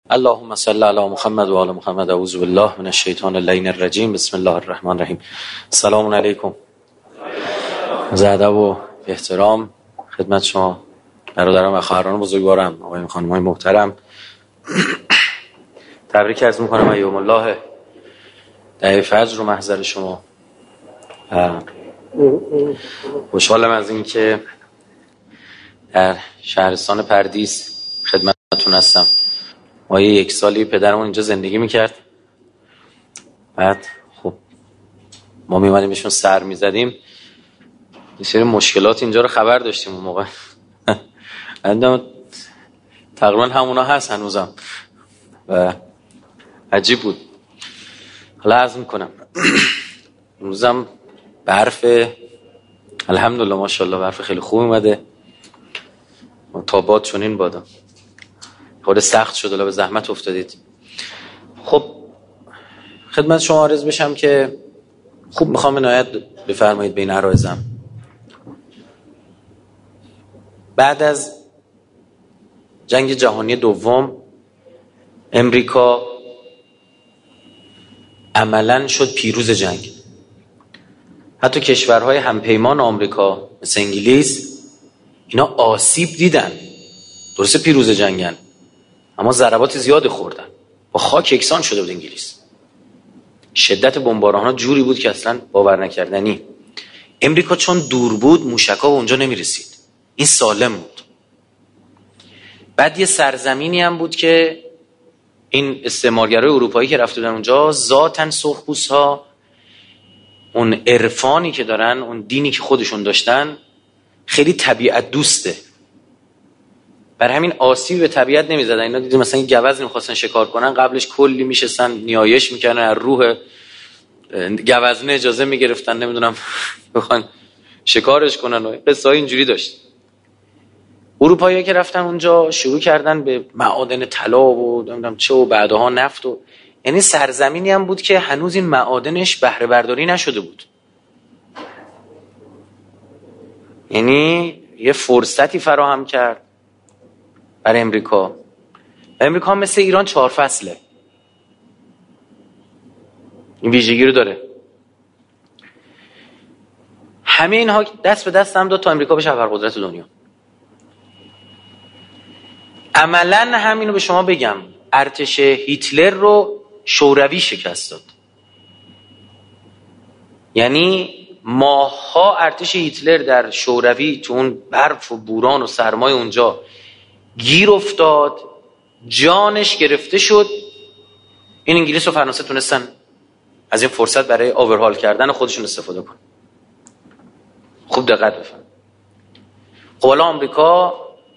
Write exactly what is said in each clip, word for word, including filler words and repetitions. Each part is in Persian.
اللهم صل علی محمد و آل محمد. اعوذ بالله من الشیطان اللعین الرجیم. بسم الله الرحمن الرحیم. سلام علیکم. ادب و احترام خدمت شما برادران و خواهران بزرگوارم، آقایان و خانم‌های محترم. تبریک عرض می‌کنم ایام الله دعای فجر رو محضر شما. خوشحالم از این که در شهرستان پردیس خدمتتون هستم. ما یک سالی پدرمون اینجا زندگی میکرد، بعد خب ما میمانیم بهشون سر میزدیم، یه سری مشکلات اینجا رو خبر داشتیم اون موقع. تقریبا همونا هست هنوزم و عجیب بود. حالا عرض میکنم امروزم برف الحمدلله ماشاءالله برف خیلی خوب اومده، تابات چنین بادا خود سخت شد، الان به زحمت افتادید. خب خدمت شما عرض بشم که خوب میخوام عنایت بفرمایید بین عرایزم. بعد از جنگ جهانی دوم امریکا عملاً شد پیروز جنگ. حتی کشورهای همپیمان آمریکا مثل انگلیس اینا آسیب دیدن، درسته پیروز جنگن اما ضربات زیاد خوردن، با خاک یکسان شده بود انگلیس. شدت بمباران‌ها جوری بود که اصلا باور نکردنی. امریکا چون دور بود موشک‌ها اونجا نمی‌رسید، این سالم بود. بعد یه سرزمینی هم بود که این استعمارگرای اروپایی که رفته بودن اونجا ذاتاً سرخپوست‌ها اون عرفانی که دارن، اون دینی که خودشون داشتن خیلی طبیعت دوسته، بر همین آسیب به طبیعت نمیزدن. اینا دیدیم مثلا این گوز می‌خواستن شکار کنن، قبلش کلی میشستن نیایش میکنن، از روح گوزنه اجازه میگرفتن نمیدونم بخوان شکارش کنن و قصه های اینجوری داشت. اروپایی‌ها که رفتن اونجا شروع کردن به معادن طلا و نمیدونم چه و بعدها نفت و یعنی سرزمینی هم بود که هنوز این معادنش بهره برداری نشده بود. یعنی یه فرصتی فراهم کرد برای امریکا. امریکا مثل ایران چهار فصله، این ویژگی رو داره. همه اینها دست به دست هم داد تا امریکا بشه ابرقدرت دنیا. عملاً همینو به شما بگم، ارتش هیتلر رو شوروی شکست داد. یعنی ماه‌ها ارتش هیتلر در شوروی تو اون برف و بوران و سرمای اونجا گیر افتاد، جانش گرفته شد. این انگلیس و فرانسه تونستن از این فرصت برای آورهال کردن خودشون استفاده کنن. خوب دقت بفرمایید. خب حالا آمریکا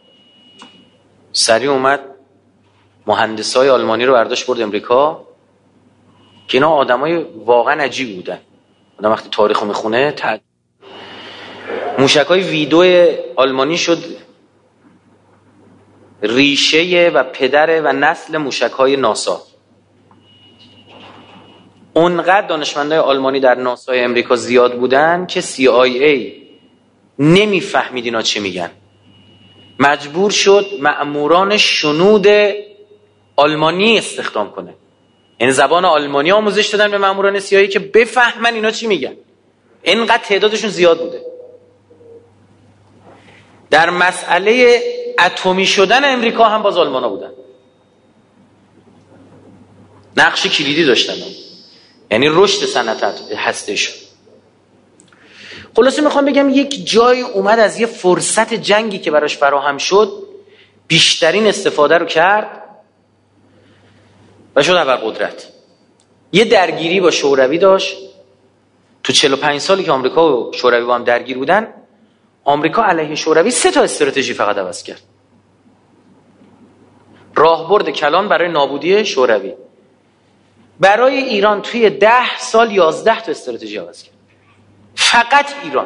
سریع اومد مهندسای آلمانی رو برداشت برد امریکا که اینا آدمای واقعا عجیب بودن. آدم وقتی تاریخو میخونه تد... موشکای ویدو آلمانی شد ریشه و پدر و نسل موشک‌های ناسا. اونقدر دانشمندای آلمانی در ناسای امریکا زیاد بودن که سی آی ای نمیفهمید اینا چه میگن، مجبور شد مأموران شنود آلمانی استخدام کنه، یعنی زبان آلمانی آموزش دادن به مأموران سی آی ای که بفهمن اینا چی میگن. اینقدر تعدادشون زیاد بوده. در مسئله اتمی شدن امریکا هم باز آلمانا بودن، نقش کلیدی داشتن، یعنی رشد صنعت هسته شد. خلاصه میخوام بگم یک جای اومد از یه فرصت جنگی که براش فراهم شد بیشترین استفاده رو کرد و شد ابرقدرت. یه درگیری با شوروی داشت. تو چهل و پنج سالی که آمریکا و شوروی با هم درگیر بودن، آمریکا علیه شوروی سه تا استراتژی فقط عوض کرد. راهبرد کلان برای نابودی شوروی. برای ایران توی ده سال یازده تا استراتژی عوض کرد، فقط ایران.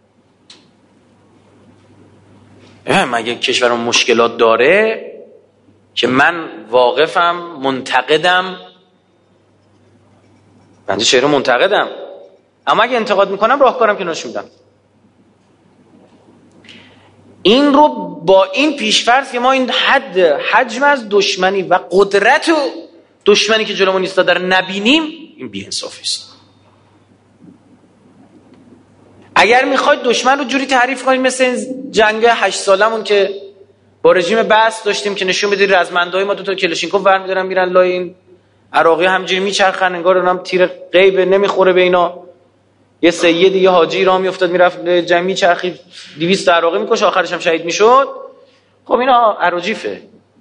مگه کشورم مشکلات داره که من واقفم، منتقدم، بنده چهره منتقدم، اما اگه انتقاد میکنم راهکارم که نشون میدم. این رو با این پیشفرض که ما این حد حجم از دشمنی و قدرت و دشمنی که جلومون ایستاده رو نبینیم، این بی‌انصافی است. اگر میخواید دشمن رو جوری تعریف کنید مثل این جنگ هشت سالمون که با رژیم بعث داشتیم که نشون بدید رزمندهای ما دو تا کلاشینکوف برمی‌دارن میرن لای این عراقی همجوری میچرخن، انگار اونم تیر غیب نمیخوره به اینا. یه سید یه حاجی راه میافتاد میرفت جنگ میچرخید دویست عراقی میکشه، آخرش هم شهید میشد. خب اینا عراجیفه.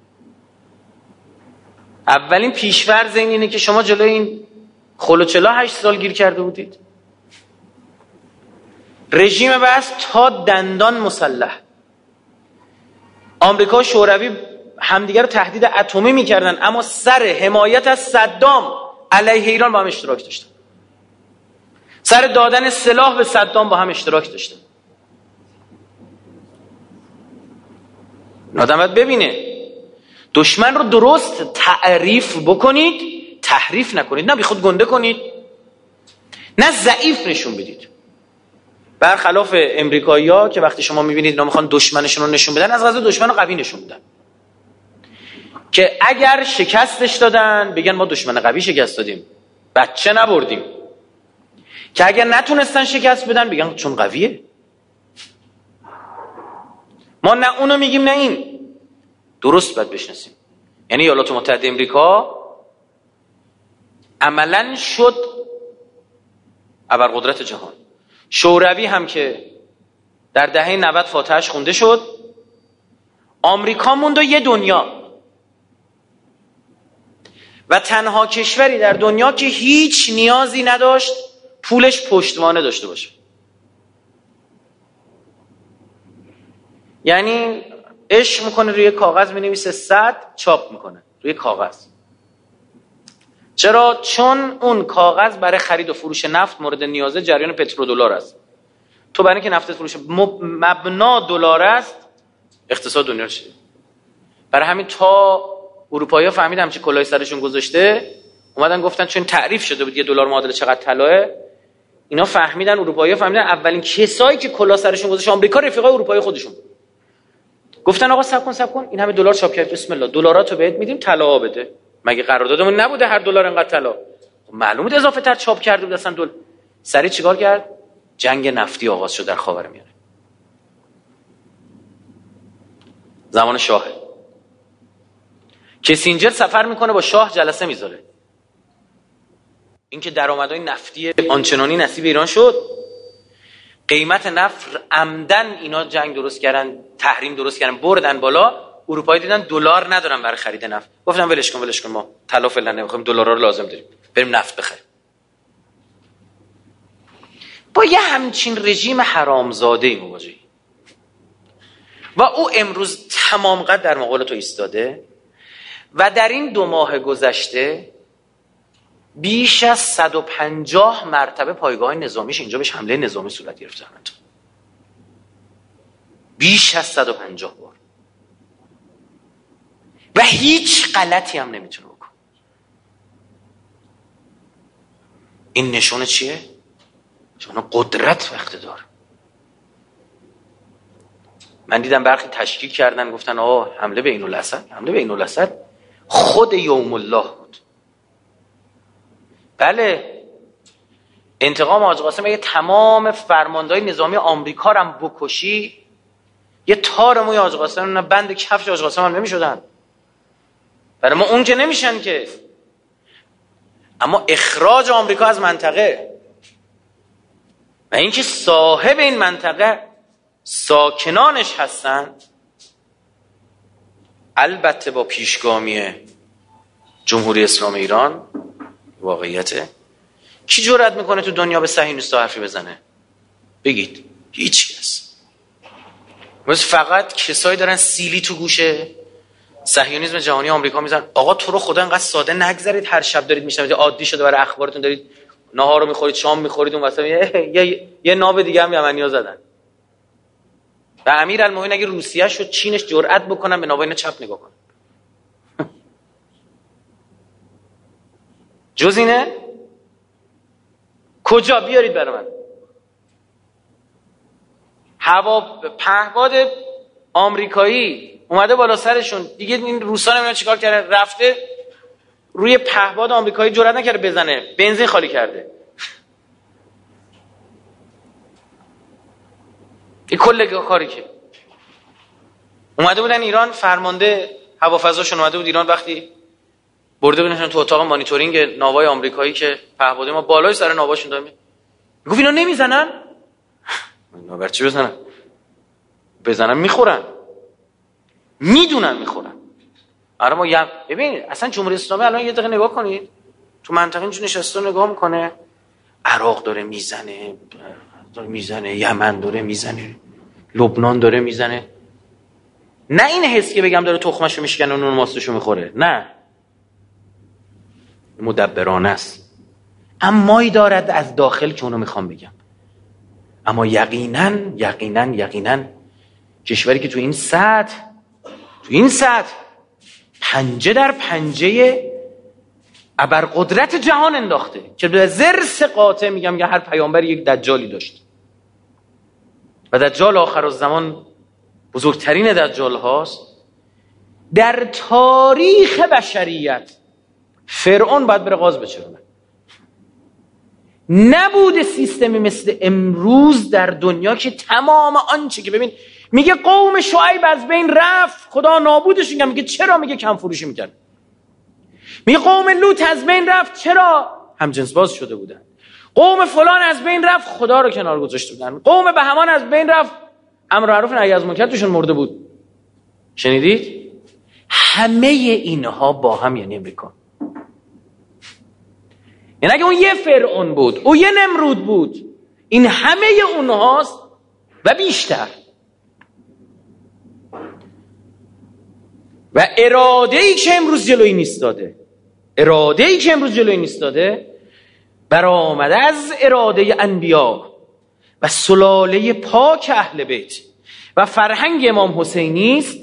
اولین پیش‌فرض این اینه که شما جلوی این خلوچلا هشت سال گیر کرده بودید. رژیم بعث تا دندان مسلح، آمریکا و شوروی همدیگر رو تهدید اتمی میکردن، اما سر حمایت از صدام علیه ایران با هم اشتراک داشتن، سر دادن سلاح به صدام با هم اشتراک داشتن. آدم باید ببینه دشمن رو درست تعریف بکنید، تحریف نکنید، نه بیخود گنده کنید، نه ضعیف نشون بدید. برخلاف امریکایی‌ها که وقتی شما میبینید اینا میخوان دشمنشون رو نشون بدن، از قضا دشمن رو قوی نشون بدن که اگر شکستش دادن بگن ما دشمن قوی شکست دادیم، بچه نبردیم. که اگر نتونستن شکست بدن بگن چون قویه. ما نه اونو میگیم نه این. درست باید بشناسیم. یعنی ایالات متحده امریکا عملاً شد ابرقدرت جهان. شوروی هم که در دهه نود فاتحش خونده شد، آمریکا موند و یه دنیا و تنها کشوری در دنیا که هیچ نیازی نداشت پولش پشتوانه داشته باشه. یعنی عشق میکنه روی کاغذ مینویسه صد، چاپ میکنه روی کاغذ. چرا؟ چون اون کاغذ برای خرید و فروش نفت مورد نیازه جریان پترودلار است. تو برای اینکه نفت فروش مبنا دلار است، اقتصاد دنیا چیه؟ برای همین تا اروپایی‌ها فهمیدن چه کلاهی سرشون گذاشته، اومدن گفتن چون تعریف شده بود یه دلار معادل چقدر طلاه، اینا فهمیدن، اروپایی‌ها فهمیدن اولین کسایی که کلاه سرشون گذاشت آمریکا رفیقای اروپایی خودشون. گفتن آقا صبر کن صبر کن، این همه دلار چاپ کرد، بسم الله دلاراتو بهت میدیم، طلا بده. مگه قراردادمون نبوده هر دلار انقدر طلا؟ معلومه اضافه تر چاپ کرده بود اصلا. دل سری چیکار کرد؟ جنگ نفتی آغاز شد در خاورمیانه. زمان شاهه. کسینجر سفر میکنه با شاه جلسه میذاره. اینکه درآمدهای نفتی آنچنانی نصیب ایران شد، قیمت نفت عمدن اینا جنگ درست کردن، تحریم درست کردن، بردن بالا. اروپایی دیدن دلار ندارن برای خرید نفت، گفتن ولش کن ولش کن، ما طلا فعلا نمیخوایم، دلارا رو لازم داریم، بریم نفت بخریم. با یه همچین رژیم حرامزاده‌ای مواجهی و او امروز تمام قد در مقابل تو ایستاده و در این دو ماه گذشته بیش از صد و پنجاه مرتبه پایگاه نظامیش اینجا بهش حمله نظامی صورت گرفته. بیش از صد و پنجاه بار و هیچ غلطی هم نمیتونه بکنه. این نشونه چیه؟ نشونه قدرت و اقتدار. من دیدم برخی تشکیک کردن، گفتن آه حمله به عین‌الاسد، حمله به عین‌الاسد خود یوم الله بود. بله، انتقام حاج قاسم اگه تمام فرماندهای نظامی آمریکا رو هم بکشی، یه تار موی حاج قاسم نه بند کفش حاج قاسم هم نمیشدن. برای ما اون که نمیشن که. اما اخراج آمریکا از منطقه و اینکه صاحب این منطقه ساکنانش هستن، البته با پیشگامی جمهوری اسلامی ایران، واقعیته. کی جرئت میکنه تو دنیا به صهیونیست‌ها حرفی بزنه؟ بگید. هیچ کس. بس فقط کسایی دارن سیلی تو گوشه صهیونیسم جهانی آمریکا میزنن. آقا تو رو خدا انقدر ساده نگذارید، هر شب دارید میشنوید، عادی شده برای اخبارتون، دارید ناهار رو میخورید، شام میخورید، اون واسه یه, یه, یه ناب دیگه هم یمنی‌ها زدن. و امیرالمومنین اگه روسیه شد چینش جرأت بکنن به ناباین چپ نگاه کنن. جز اینه؟ کجا؟ بیارید برای من. هوا پهپاد آمریکایی اومده بالا سرشون دیگه. این روسا نمیدونن چیکار کرده، رفته روی پهپاد آمریکایی جرئت نکرده بزنه، بنزین خالی کرده. این کل کاری که اومده بودن ایران، فرمانده هوافضاشون اومده بود ایران، وقتی برده بودنشون تو اتاق مانیتورینگ ناوای آمریکایی که پهپاد ما بالای سر ناواشون داره، گفت اینا نمیزنن؟ اینا بر چی بزنن؟ بزنن میخورن، میدونن میخورن. آره ما یم... ببین اصلا جمهوری اسلامی الان یه دقیقه نگاه کنید تو منطقه اینجا نشسته نگاه میکنه، عراق داره میزنه، داره میزنه، یمن داره میزنه، لبنان داره میزنه. نه این حس که بگم داره تخمشو میشکنه و نون ماستشو میخوره، نه، مدبرانه است. امایی دارد از داخل که اونو میخوام بگم. اما یقینا یقینا یقینا کشوری که تو این سطح تو این سطح پنجه در پنجه ابرقدرت جهان انداخته که به ضرس قاطع میگم که هر پیامبر یک دجالی داشت و دجال آخرالزمان بزرگترین دجال هاست در تاریخ بشریت. فرعون باید بره غاز بچرونه. نبوده سیستمی مثل امروز در دنیا که تمام آنچه که ببین میگه قوم شعیب از بین رفت، خدا نابودش میگه. میگه چرا؟ میگه کم فروشی میکرد. میگه قوم لوط از بین رفت، چرا؟ هم جنس باز شده بودن. قوم فلان از بین رفت، خدا رو کنار گذاشته بودن. قوم بهمان از بین رفت، امر معروف نهی از منکر توشون مرده بود. شنیدید؟ همه اینها با هم یعنی امریکا. یعنی اگه اون یه فرعون بود، او یه نمرود بود، این همه اونهاست و بیشتر. و اراده‌ای که امروز جلوی نیستاده، اراده‌ای که امروز جلوی نیستاده برآمده از اراده انبیا و سلاله پاک اهل بیت و فرهنگ امام حسینی است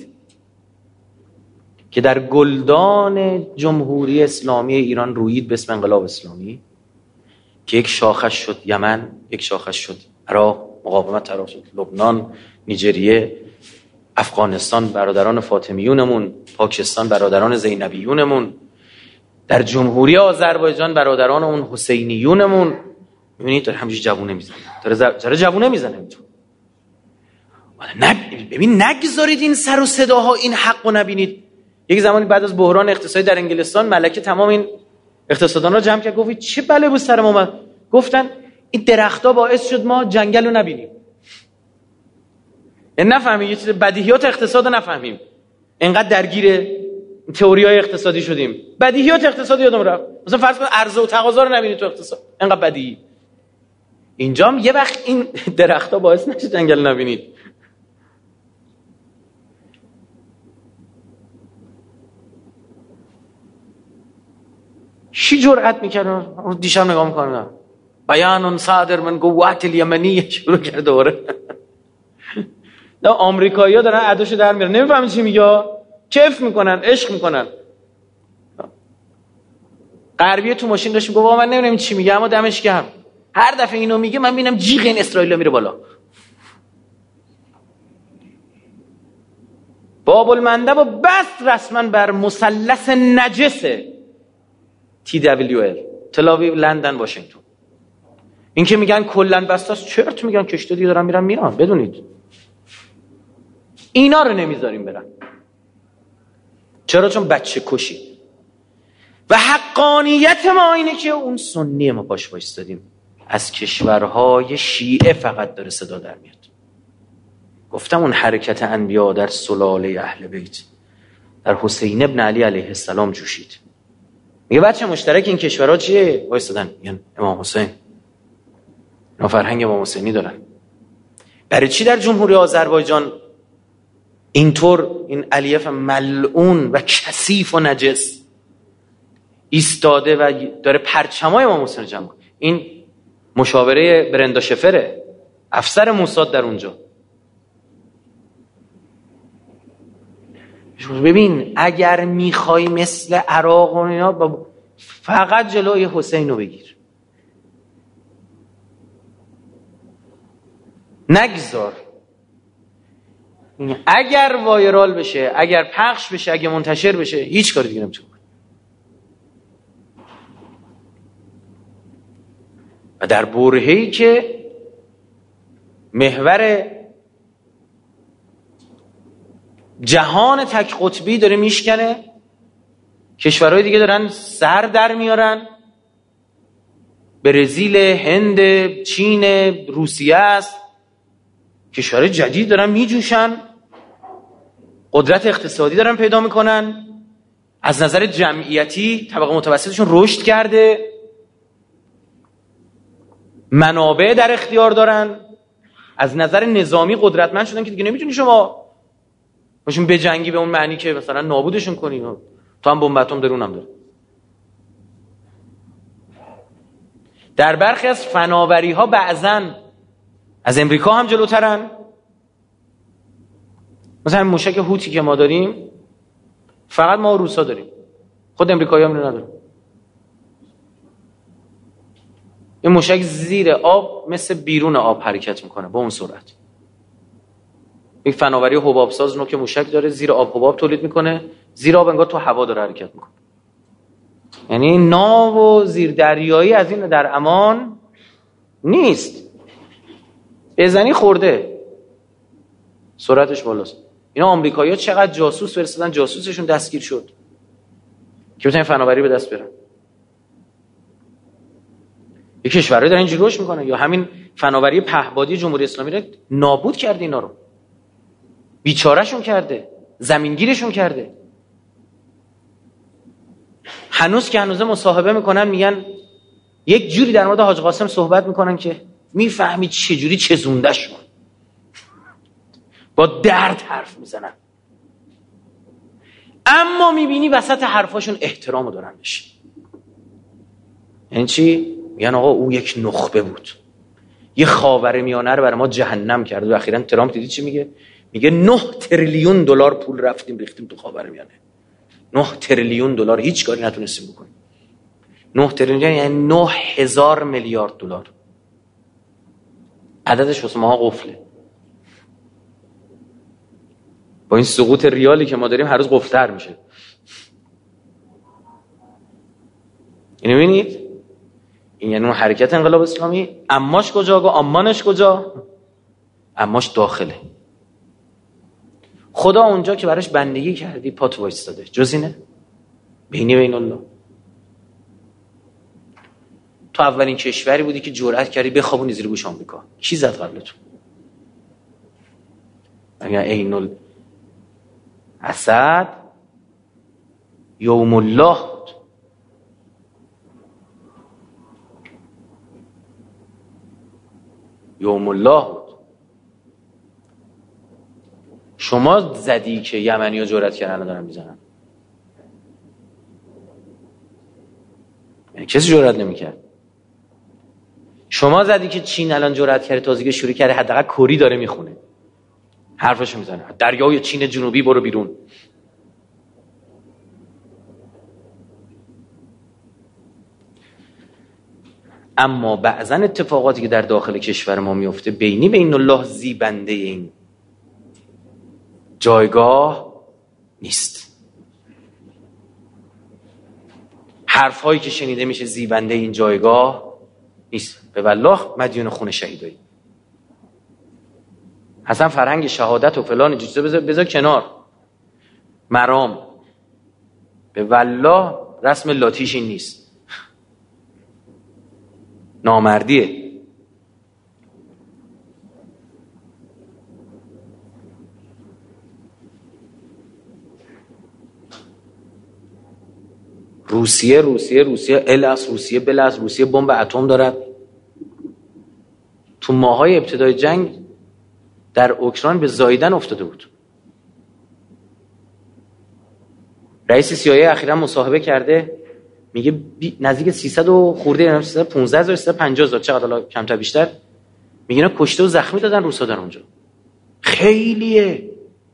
که در گلدان جمهوری اسلامی ایران رویید به اسم انقلاب اسلامی که یک شاخش شد یمن، یک شاخش شد عراق، مقاومت عراق شد لبنان، نیجریه، افغانستان برادران فاطمیونمون، پاکستان برادران زینبیونمون، در جمهوری آذربایجان برادران اون حسینیونمون. میبینید داره همینجوری جوونه میزنه، داره داره جوونه میزنه. نه ببین نگذارید این سر و صداها این حقو نبینید. یک زمانی بعد از بحران اقتصادی در انگلستان ملکه تمام این اقتصاددانا رو جمع کرد، گفت چه بله بود سر ما اومد. گفتن این درخت‌ها باعث شد ما جنگل رو نبینیم. یعنی نفهمیم یه چیز بدیهیات اقتصاد رو نفهمیم، اینقدر درگیر تئوری‌های اقتصادی شدیم. بدیهیات اقتصادی یادم رفت. مثلا فرض کن عرضه و تقاضا رو نبینید تو اقتصاد، اینقدر بدیهی. اینجا هم یه وقت این درخت‌ها باعث نشه جنگل نبینید. چی جرأت میکنه؟ دیشب نگاه میکنم بیان صادر من قوات الیمنی شروع کرده دوره. نه آمریکایی‌ها دارن اداشو در میارن، نمیفهمین چی میگه، کیف میکنن، عشق میکنن. غربیه تو ماشین داشت میگه من نمیدونم چی میگه اما دمش گرم. هر دفعه اینو میگه من میبینم جیغ این اسرائیل میره بالا. باب المندب و بس رسما بر مثلث نجسه تی دبلیو ال، تلاویو، لندن، واشنگتن. این که میگن کلن بستاست، چرت میگن، کشته دیگه دارن میرن میرن. بدونید اینا رو نمیذاریم برن. چرا؟ چون بچه کشی. و حقانیت ما اینه که اون سنی ما باش وایستادیم، از کشورهای شیعه فقط داره صدا در میاد. گفتم اون حرکت انبیا در سلاله اهل بیت در حسین ابن علی علیه السلام جوشید. میگه بچه مشترک این کشورها چیه؟ وایستادن میگن امام حسین. اینا فرهنگ امام حسینی دارن. برای چی در جمهوری آذربایجان اینطور این الیف ملعون و کثیف و نجس ایستاده و داره پرچمای امام حسین جمع کنه؟ این مشاوره برندا شفره، افسر موساد در اونجا. ببین اگر میخوای مثل عراق و اینا فقط جلوی حسین رو بگیر، نگذار. اگر وایرال بشه، اگر پخش بشه، اگر منتشر بشه، هیچ کاری دیگه نمیتونه کنه. و در برهه‌ای که محور جهان تک قطبی داره میشکنه، کشورهای دیگه دارن سر در میارن، برزیل، هند، چین، روسیه است، کشورهای جدید دارن میجوشن، قدرت اقتصادی دارن پیدا میکنن، از نظر جمعیتی طبقه متوسطشون رشد کرده، منابع در اختیار دارن، از نظر نظامی قدرتمند شدن که دیگه نمیتونی شما باشون بجنگی به اون معنی که مثلا نابودشون کنی. تو هم بمب اتم داره، اونم داره. در برخی از فناوری ها بعضن از امریکا هم جلوترن. مثلا موشک هوتی که ما داریم فقط ما و روسا داریم، خود امریکایی هم ندارن. این موشک زیر آب مثل بیرون آب حرکت میکنه با اون سرعت. یک فناوری حباب ساز نوک موشک داره، زیر آب حباب تولید میکنه، زیر آب انگار تو هوا داره حرکت میکنه. یعنی ناو و زیر دریایی از این در امان نیست، بزنی خورده، سرعتش بالاست. اینا آمریکایی‌ها چقدر جاسوس فرستادن، جاسوسشون دستگیر شد که بتونن فناوری به دست برن. یه کشورایی دارن اینجوری رشد میکنن. یا همین فناوری پهپادی جمهوری اسلامی رو نابود کرده، اینا رو بیچارهشون کرده، زمینگیرشون کرده. هنوز که هنوزه مصاحبه میکنن میگن یک جوری در مورد حاج قاسم صحبت میکنن که میفهمی چه جوری چزونده شون، با درد حرف میزنن، اما میبینی وسط حرفاشون احترامو دارن بشه. یعنی چی؟ میگن آقا او یک نخبه بود، یه خاورمیانه رو برای ما جهنم کرد. و اخیراً ترامپ دیدی چی میگه؟ میگه نه تریلیون دلار پول رفتیم ریختیم تو خاورمیانه. نه تریلیون دلار هیچ کاری نتونستیم بکنیم. نه تریلیون یعنی نه هزار میلیارد دلار. عددش واسه ما قفله. با این سقوط ریالی که ما داریم هر روز قفل‌تر میشه. اینو ببینید، این یعنی اون حرکت انقلاب اسلامی. اماش کجا و امانش کجا؟ اماش داخله. خدا اونجا که براش بندگی کردی پات وایستاده، جز اینه؟ بینی بین الله. تو اولین کشوری بودی که جرأت کردی بخوابونی زیر گوش آمریکا. کی زد قبل تو؟ اگر عین الاسد یوم الله بود. یوم الله بود. شما زدی که یمنی ها جرأت کردن الان دارن میزنن. یعنی کسی جرأت نمیکرد. شما زدی که چین الان جرأت کرده، تازگی شروع کرده، حداقل کری داره میخونه، حرفشو میزنه، دریای چین جنوبی برو بیرون. اما بعضا اتفاقاتی که در داخل کشور ما میفته بینی بین الله زیبنده این جایگاه نیست. حرفهایی که شنیده میشه زیبنده این جایگاه نیست. به والله مدیون خون شهیدایی. اصلا فرهنگ شهادت و فلان چیزا بذار بذار کنار. مرام به والله رسم لاتیش این نیست، نامردیه. روسیه روسیه روسیه الاس روسیه بلاس روسیه بمب اتم دارد. تو ماهای ابتدای جنگ در اوکراین به زاییدن افتاده بود. رئیس سی‌آی‌ای اخیراً مصاحبه کرده، میگه بی... نزدیک سیصد و خورده، یعنی سیصد و پانزده هزار سیصد و پنجاه هزار، چقدر حالا کمتر بیشتر، میگه اینا کشته و زخمی دادن روسا در اونجا. خیلیه.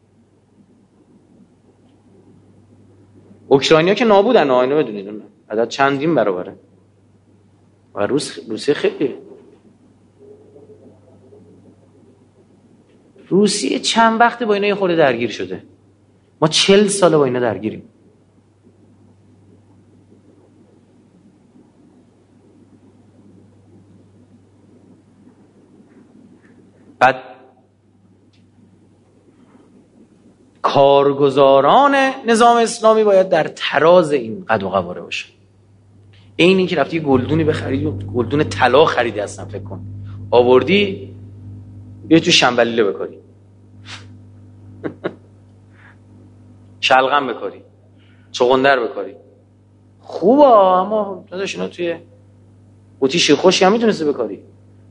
اوکراینیا که نابودن، اینو بدونید عدد چندین برابره. و روس روسیه خیلیه. روسیه چند وقت با اینا یه خورده درگیر شده، ما چل ساله با اینا درگیریم. بعد کارگزاران نظام اسلامی باید در تراز این قد و قواره باشن. این این که رفتی یه گلدونی بخرید و گلدون طلا خریدی اصلا فکر کن آوردی بیا تو شنبلیله بکاری شلغم بکاری چغندر بکاری خوبه، اما داداش اینا توی قوطی شیرخوشی هم میتونستی بکاری.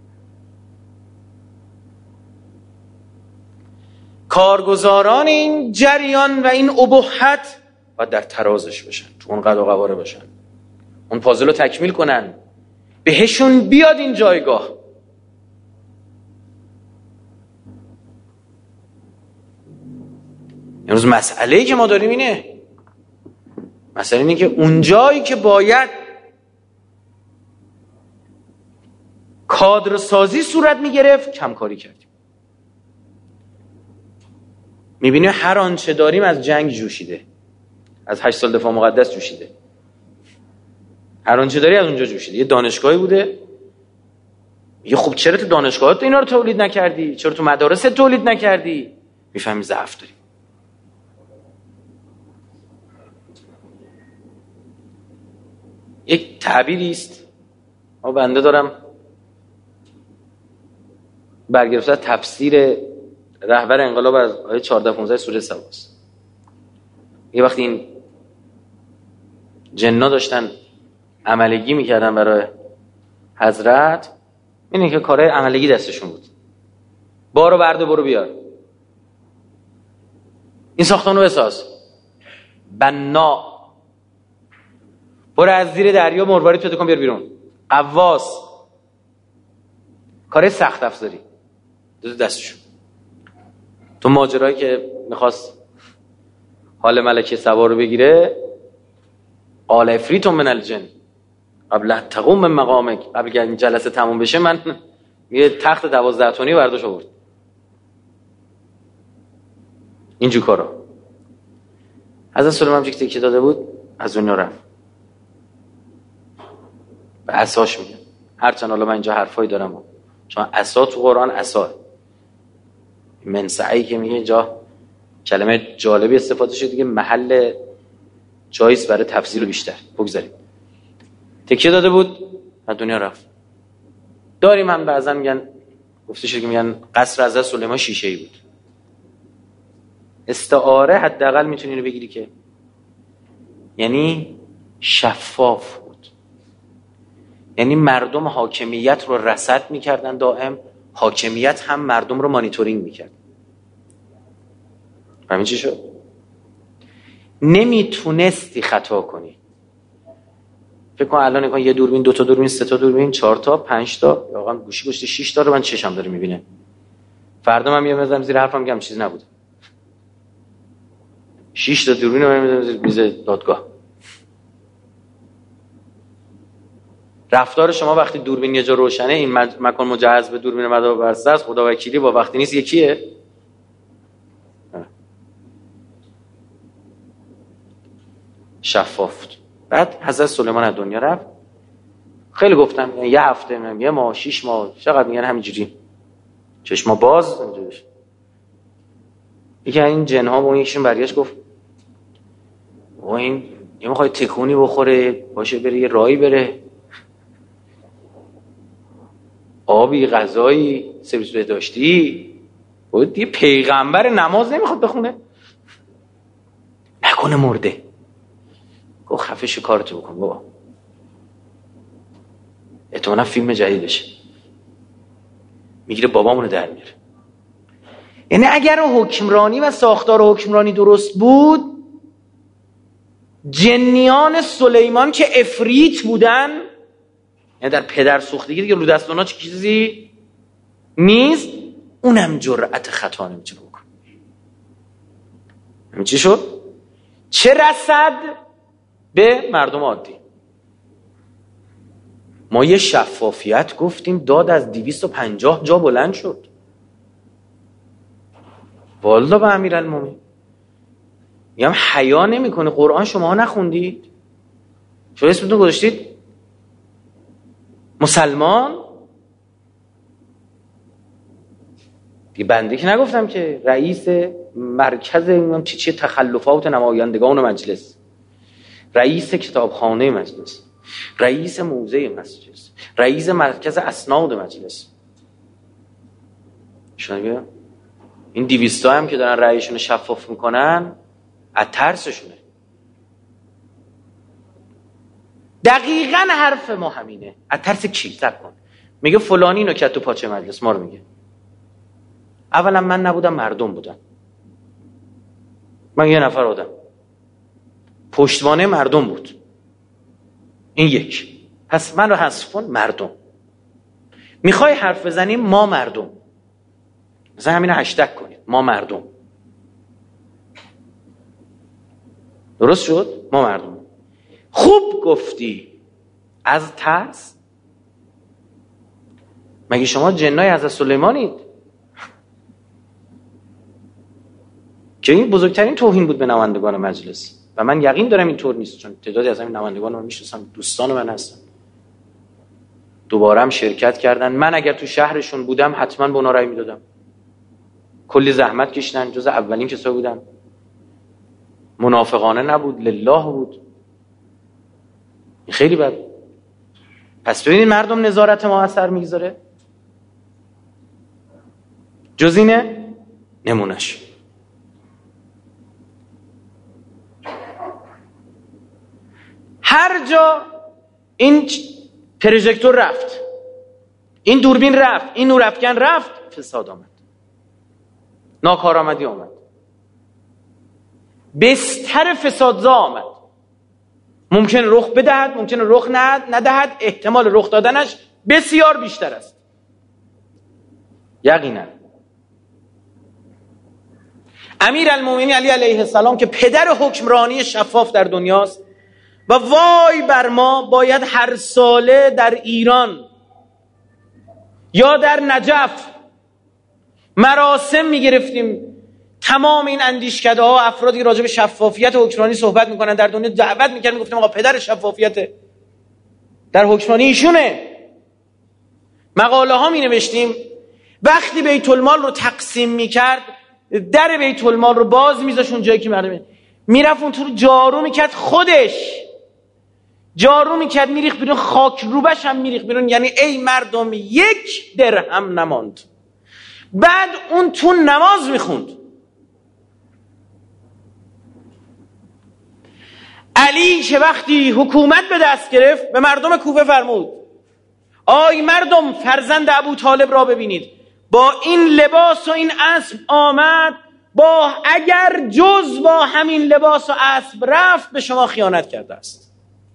کارگزاران این جریان و این ابهت باید در ترازش باشن، تو اون قد و قواره باشن، اون پازل رو تکمیل کنن، بهشون بیاد این جایگاه. امروز مسئله‌ای که ما داریم اینه، مسئله اینه که اون جایی که باید کادر سازی صورت میگرفت کم کاری کردیم. میبینیم هر آنچه داریم از جنگ جوشیده، از هشت سال دفاع مقدس جوشیده، هر آنچه داری از اونجا جوشیده. یه دانشگاهی بوده، یه خب چرا تو دانشگاهات اینا رو تولید نکردی؟ چرا تو مدارس تولید نکردی؟ میفهمی ضعف داری. یک تعبیری است ما بنده دارم برگرفته از تفسیر رهبر انقلاب از آیه چهارده پانزده سوره سباست. یه وقتی این جنا داشتن عملگی میکردن برای حضرت، اینه که کارهای عملگی دستشون بود، بارو برده برو بیار، این ساختمانو بساز، بنا، برو از زیر دریا مروارید پیدا کن بیار بیرون، قواس، کارهای سخت افزاری دو دستشون. تو ماجرایی که میخواست حال ملکه سبا رو بگیره، قال افریت من الجن قبل تقوم من مقامک، قبل که این جلسه تموم بشه من یه تخت دوازده تونی برداشت آورد. اینجور کارا حضرت سلیمان که تکیه داده بود از دنیا رفت. به عصاش میگه، هرچند حالا من اینجا حرفایی دارم چون عصا تو قرآن عصا منسعی که میگه اینجا کلمه جالبی استفاده شده دیگه، محل جایز برای تفسیر بیشتر بگذاریم. تکیه داده بود از دنیا رفت. داریم هم بعضا میگن، گفته شده که میگن قصر حضرت سلیمان شیشه‌ای بود. استعاره حداقل میتونی اینو بگیری که یعنی شفاف بود، یعنی مردم حاکمیت رو رصد میکردن دائم، حاکمیت هم مردم رو مانیتورینگ میکرد. همین چی شد؟ نمیتونستی خطا کنی. فکر کن الان نکن یه دوربین، دو تا دوربین، سه تا دوربین، چهار تا، پنج تا، واقعا گوشی گوشته شش تا رو من چشم داره میبینه. فردا من میام بزنم زیر حرفم میگم چیزی نبود. شش تا دوربین رو من میذارم زیر میز دادگاه. رفتار شما وقتی دوربین یه جا روشنه، این مکان مجهز به دوربین مداربسته است، خدا وکیلی با وقتی نیست یکیه. شفاف. بعد حضرت سلیمان از دنیا رفت. خیلی گفتم یعنی یه هفته، میگم یه ماه، شش ماه، چقدر میگن همینجوری چشما باز اینجوری. یکی این جنها با اون یکیشون برگشت گفت و این یه میخواد تکونی بخوره باشه بره یه راهی بره، آبی، غذایی، سرویس بهداشتی، بود یه پیغمبر نماز نمیخواد بخونه؟ نکنه مرده. گفت خفه شو کارتو بکن بابا، احتمالا فیلم جدیدشه، میگیره بابامونو در میاره. یعنی اگر حکمرانی و ساختار حکمرانی درست بود، جنیان سلیمان که افریت بودن، یعنی در پدر سوختگی دیگه رو دست اونا چیزی نیست، اونم جرأت خطا نمیتونه بکنه. همین چی شد؟ چه رسد به مردم عادی. ما یه شفافیت گفتیم، داد از دویست و پنجاه جا بلند شد. والله به امیرالمومنین میگم حیا نمیکنه. قرآن شماها نخوندید؟ شما اسمتون گذاشتید مسلمان؟ دیگه بنده که نگفتم که رئیس مرکز چی چی تخلفات نمایندگان مجلس، رئیس کتابخانه مجلس، رئیس موزه مجلس، رئیس مرکز اسناد مجلس. شما بگم این دویستا هم که دارن رأیشون شفاف میکنن از ترسشونه. دقیقاً حرف ما همینه. از ترس کی؟ صبر کن. میگه فلانی نکت تو پاچه مجلس ما رو میگه. اولا من نبودم، مردم بودن. من یه نفر آدم، پشتوانه مردم بود. این یک. پس من رو حذف کن، مردم. میخوای حرف بزنیم ما مردم، مثلا همین هشتگ کنید ما مردم. درست شد؟ ما مردم. خوب گفتی. از ترس؟ مگه شما جنای حضرت سلیمانید؟ که این بزرگترین توهین بود به نمایندگان مجلس و من یقین دارم اینطور نیست، چون تعدادی از همین نمایندگان رو میشناسم، دوستان من هستن، دوباره هم شرکت کردن. من اگر تو شهرشون بودم حتما به اونا رأی میدادم. کلی زحمت کشیدن، جز اولین کسا بودن. منافقانه نبود، لله بود. خیلی بد. پس ببینید مردم نظارت ما اثر میگذاره. جز اینه نمونش. هر جا این پروژکتور رفت، این دوربین رفت، این نورافکن رفت، فساد آمد، ناکارآمدی آمد، بستر فسادزا آمد. ممکن رخ بدهد، ممکن رخ ندهد، احتمال رخ دادنش بسیار بیشتر است. یقینا امیرالمومنین علی علیه السلام که پدر حکمرانی شفاف در دنیاست و وای بر ما باید هر ساله در ایران یا در نجف مراسم میگرفتیم. تمام این اندیشکده ها افرادی راجع به شفافیت حکمرانی صحبت میکنن در دنیا دعوت میکنن، میگفتیم آقا پدر شفافیت در حکمرانی ایشونه. مقاله ها می نوشتیم وقتی بیت المال رو تقسیم میکرد در بیت المال رو باز میذاشت اون جایی که مردم میرفت اون تو رو جارو میکرد، خودش جارو میکرد میریخت بیرون، خاک روبش هم میریخت بیرون. یعنی ای مردم یک درهم نماند. بعد اون تو نماز میخوند. علی که وقتی حکومت به دست گرفت به مردم کوفه فرمود آی مردم فرزند ابو طالب را ببینید، با این لباس و این اسب آمد، با اگر جز با همین لباس و اسب رفت به شما خیانت کرده است.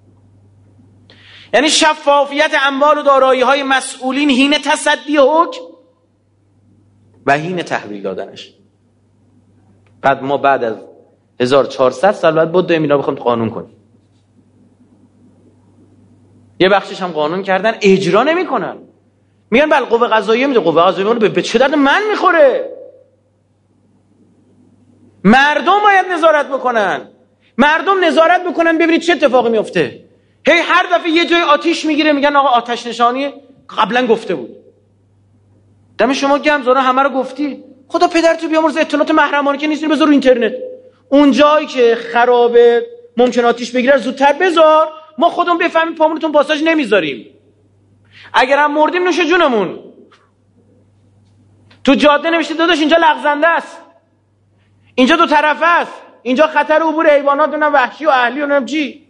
یعنی شفافیت اموال و دارایی های مسئولین حین تصدی حکم و حین تحویل دادنش. بعد ما بعد از هزار و چهارصد سال بعد بود اینا بخوام قانون کنیم. یه بخشش هم قانون کردن اجرا نمیکنن. میگن بله قوه قضاییه میده، قوه قضاییه رو به چه درد من میخوره؟ مردم باید نظارت بکنن. مردم نظارت بکنن ببینید چه اتفاقی میفته. هی هر دفعه یه جای آتیش میگیره میگن آقا آتش نشانی قبلا گفته بود. دم شما گرم زارا همه رو گفتی. خدا پدرتو بیامرز، اطلاعات محرمانه که نیست بذار رو اینترنت. اون جایی که خرابه ممکن آتیش بگیره زودتر بذار، ما خودمون بفهمیم پامونتون پاساژ نمیذاریم. اگر هم مردیم نوش جونمون. تو جاده نوشته داداش اینجا لغزنده است، اینجا دو طرفه است، اینجا خطر عبور حیوانات اونم وحشی و اهلی و اونم چی.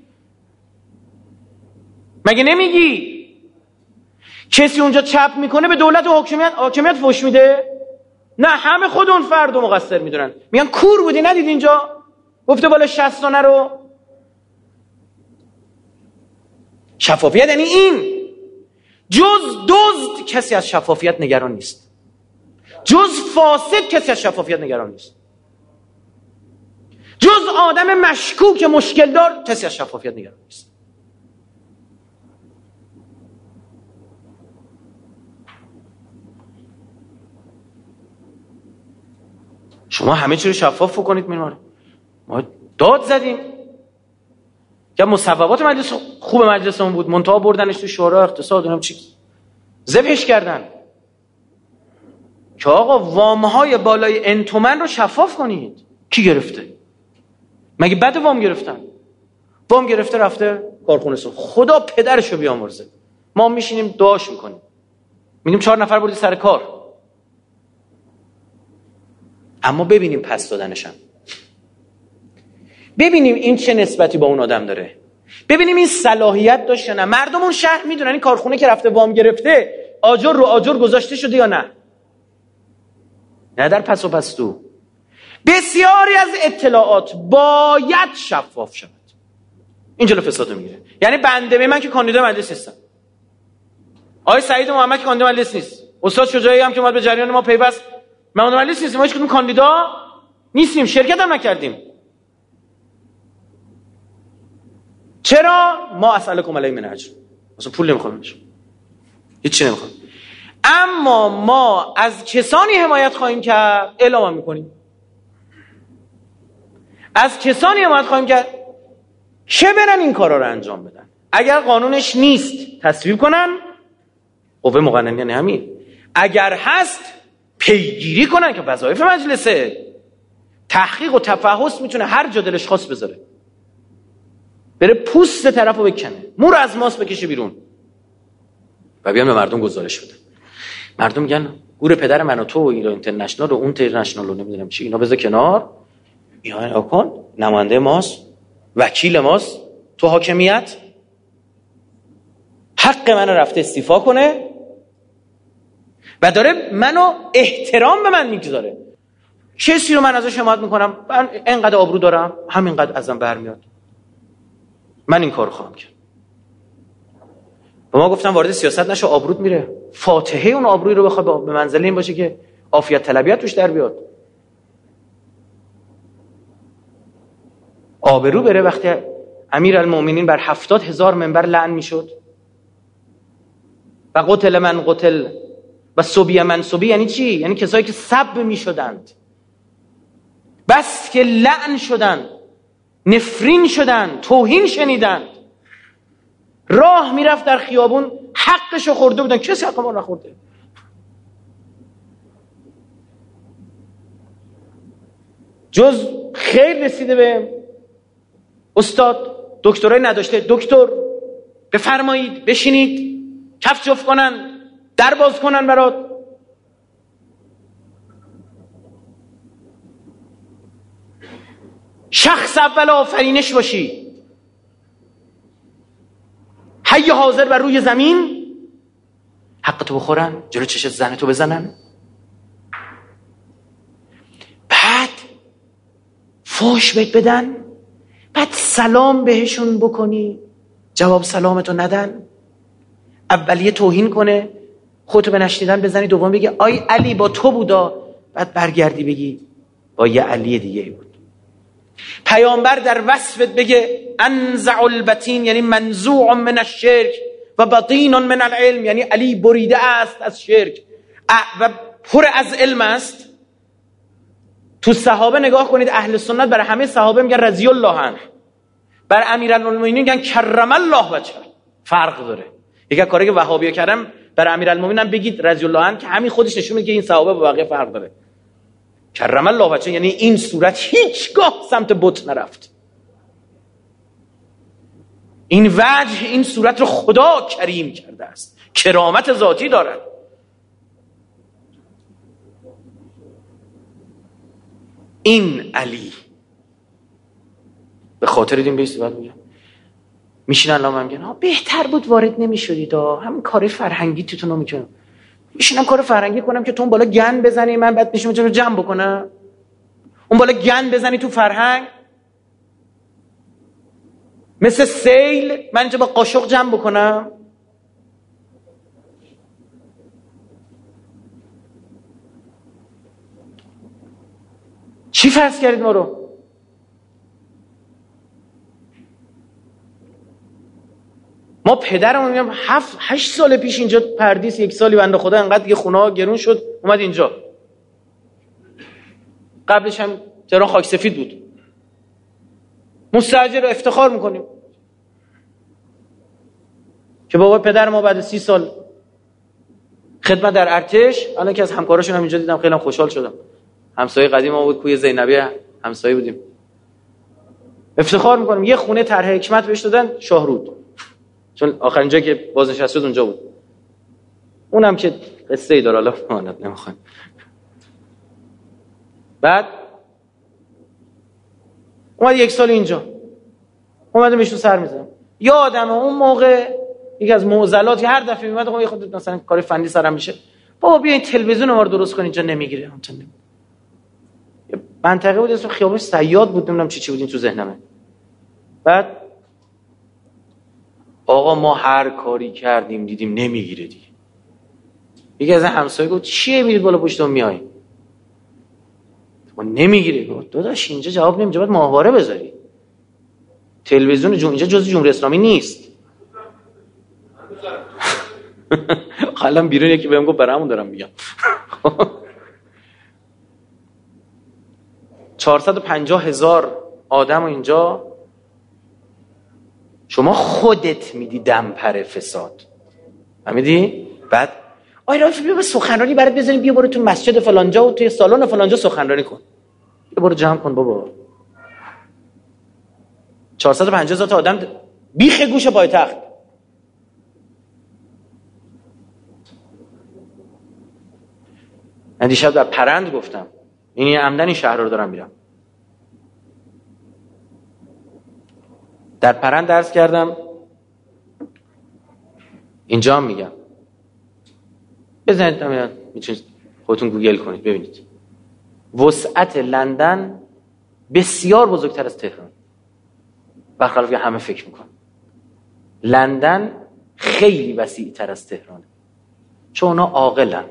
مگه نمیگی کسی اونجا چپ میکنه به دولت و حاکمیت حاکمیت فوش میده؟ نه، همه خود اون فرد رو مقصر میدونن. میگن کور بودی ندید اینجا گفته بالا شصت تا نرو. شفافیت یعنی این. جز دزد کسی از شفافیت نگران نیست، جز فاسد کسی از شفافیت نگران نیست، جز آدم مشکوک مشکل دار کسی از شفافیت نگران نیست. شما همه چی رو شفاف کنید. میمونه ما داد زدیم که مصوبات مجلس خوب مجلسمون بود، منتها بردنش تو شورای اقتصاد اونم چی ذبحش کردن. که آقا وامهای بالای ان تومن رو شفاف کنید. کی گرفته؟ مگه بد وام گرفتن؟ وام گرفته رفته کارخونه سو. خدا پدرشو بیامرزه. ما میشینیم دعاش میکنیم، میگیم چهار نفر بردی سر کار. اما ببینیم پس دادنشم، ببینیم این چه نسبتی با اون آدم داره، ببینیم این صلاحیت داشت یا نه. مردم اون شهر میدونن این کارخونه که رفته وام گرفته آجر رو آجر گذاشته شده یا نه. نه در پس و پس تو بسیاری از اطلاعات باید شفاف شود. این جلو فساد رو میگیره. یعنی بنده من که کاندیدای مجلس نیستم، آقای سعید محمد که کاندیدای مجلس نیست، استاد شجاعی هم که اومد به جریان ما پیوست، ما کاندیدای مجلس نیستیم، ما هیچ کدوم کاندیدا نیستیم، شرکت هم نکردیم. چرا؟ ما اسألکم علیه من اجر، اصلا پول نمیخوایم، هیچ چی نمیخوایم. اما ما از کسانی حمایت خواهیم کرد اعلام میکنیم، از کسانی حمایت خواهیم کرد که برن این کارا رو انجام بدن. اگر قانونش نیست تصویب کنن، قوه مقننه یعنی همین، اگر هست پیگیری کنن که وظایف مجلسه. تحقیق و تفحص میتونه هر جا دلش خواست بذاره، بره پوست طرفو بکنه، مو از ماست بکشه بیرون و بیان به مردم گزارش بده. مردم میگن گور پدر من و تو و ایران اینترنشنال و اون اینترنشنال رو نمیدونم چی، اینا بذار کنار، اینا آکن نماینده ماست، وکیل ماست، تو حاکمیت حق من رفته استیفا کنه و داره منو احترام به من میگذاره. کسی رو من ازش حمایت میکنم، من اینقدر آبرو دارم، همینقدر ازم برمیاد، من این کارو خواهم کرد. و ما گفتم وارد سیاست نشو، آبروت میره. فاتحه اون آبروی رو بخواد به منزله این باشه که عافیت طلبیت توش در بیاد، آبرو بره. وقتی امیرالمومنین بر هفتاد هزار منبر لعن میشد و قتل من قتل و سبی من سبی، یعنی چی؟ یعنی کسایی که سب میشدند، بس که لعن شدند، نفرین شدند، توهین شنیدند، راه میرفت در خیابون حقشو خورده بودن، کسی حق ما نخورده. جز خیر رسیده به استاد، دکترای نداشته، دکتر بفرمایید بشینید، کف جفت کنن، در باز کنن برات. شخص اول آفرینش باشی، حی حاضر بر روی زمین، حق تو بخورن، جلو چشت زن تو بزنن، بعد فوش بهت بدن، بعد سلام بهشون بکنی، جواب سلامتو ندن، اولیه توهین کنه، خودتو به نشنیدن بزنی، دوم بگی آی علی با تو بودا، بعد برگردی بگی با یه علی دیگه بود. پیامبر در وصفت بگه انزع البطین، یعنی منزوع من الشرک و بطین من العلم، یعنی علی بریده است از شرک و پر از علم است. تو صحابه نگاه کنید، اهل سنت برای همه صحابه میگن رضی الله عنه، بر امیرالمومنین میگن کرم الله وجهه. فرق داره. یکی کاری که وهابی‌ها کردن برای امیرالمومنین بگید رضی الله عنه، که همین خودش نشون میده که این صحابه با بقیه فرق داره. کرم الله وجهه یعنی این صورت هیچگاه سمت بت نرفت، این وجه، این صورت رو خدا کریم کرده است، کرامت ذاتی دارد. این علی به خاطر دین بیست بعد میگم میشینن الان میگن ها بهتر بود وارد نمیشدید، همین کار فرهنگی تیتون رو میکنم. میشینم کار فرهنگی کنم که تو اون بالا گن بزنی، من بعد میشم چه جمع بکنم؟ اون بالا گن بزنی تو فرهنگ مثل سیل، من اینجا با قاشق جمع بکنم؟ چی فرض کردید ما رو؟ ما پدرمون میگم هفت هشت سال پیش اینجا پردیس، یک سالی بنده خدا انقدر دیگه خونه ها گرون شد اومد اینجا. قبلش هم تهران خاک سفید بود. مستاجر رو افتخار میکنیم که بابا پدر ما بعد سی سال خدمت در ارتش، الان که از همکاراشون هم اینجا دیدم خیلی هم خوشحال شدم. همسایه قدیم ما بود، کوی زینبی همسایه بودیم. افتخار میکنم یه خونه طرح حکمت بهش دادن شاهرود، چون آخرین جایی که بازنشسته بود اونجا بود. اونم که قصه ای داره، حالا ماند نمیخوام. بعد اومد یک سال اینجا، اومدم بهشون سر میزنم. یادم اون موقع یکی از معضلات که هر دفعه میومد خب یه خود مثلا کار فنی سرم میشه، بابا بیا این تلویزیون ما رو درست کن، اینجا نمیگیره. اونجا نمیگیره. منطقه بود اسم خیابون صیاد بود، نمیدونم چی چی بود این تو ذهنمه. بعد آقا ما هر کاری کردیم دیدیم نمیگیره دیگه. یکی از همسایه گفت چیه میرید بالا پشتم میای؟ ما نمیگیره. گفت داداش اینجا جواب نمیده، باید ماهواره بذاری. تلویزیون جون اینجا جزء جمهوری اسلامی نیست. حالا بیرون یکی بهم گفت برامون دارم میگم. چهارصد و پنجاه هزار آدم اینجا شما خودت میدی دمپر فساد. فهمیدی؟ بعد آی رافی بیا سخنرانی برات بزنیم، بیا برو تو مسجد فلانجا و توی سالن فلانجا سخنرانی کن. بیا برو جمع کن بابا. چهارصد و پنجاه هزار تا آدم بیخ گوش پایتخت. من دیشب در پرند گفتم این عمدن این شهر رو دارم میرم. در پرند درس کردم، اینجا هم میگم بزنید نمیاد، میتونید خودتون گوگل کنید ببینید وسعت لندن بسیار بزرگتر از تهران، برخلاف که همه فکر میکنن. لندن خیلی وسیع تر از تهرانه، چون اونا عاقلن.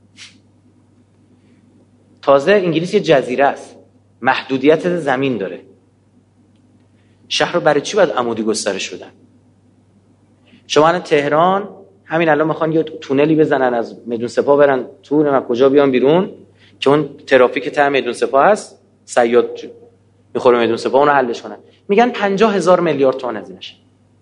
تازه انگلیس یه جزیره است، محدودیت زمین داره. شهر رو برای چی باید عمودی گسترش بدن؟ شما الان تهران همین الان میخوان یه تونلی بزنن از میدون سپاه برن تو، نه کجا بیان بیرون که اون ترافیک ته میدون سپاه هست، صیاد میخوره میدون سپاه، اونو حلش کنن. میگن پنجاه هزار میلیارد تومان هزینه‌شه.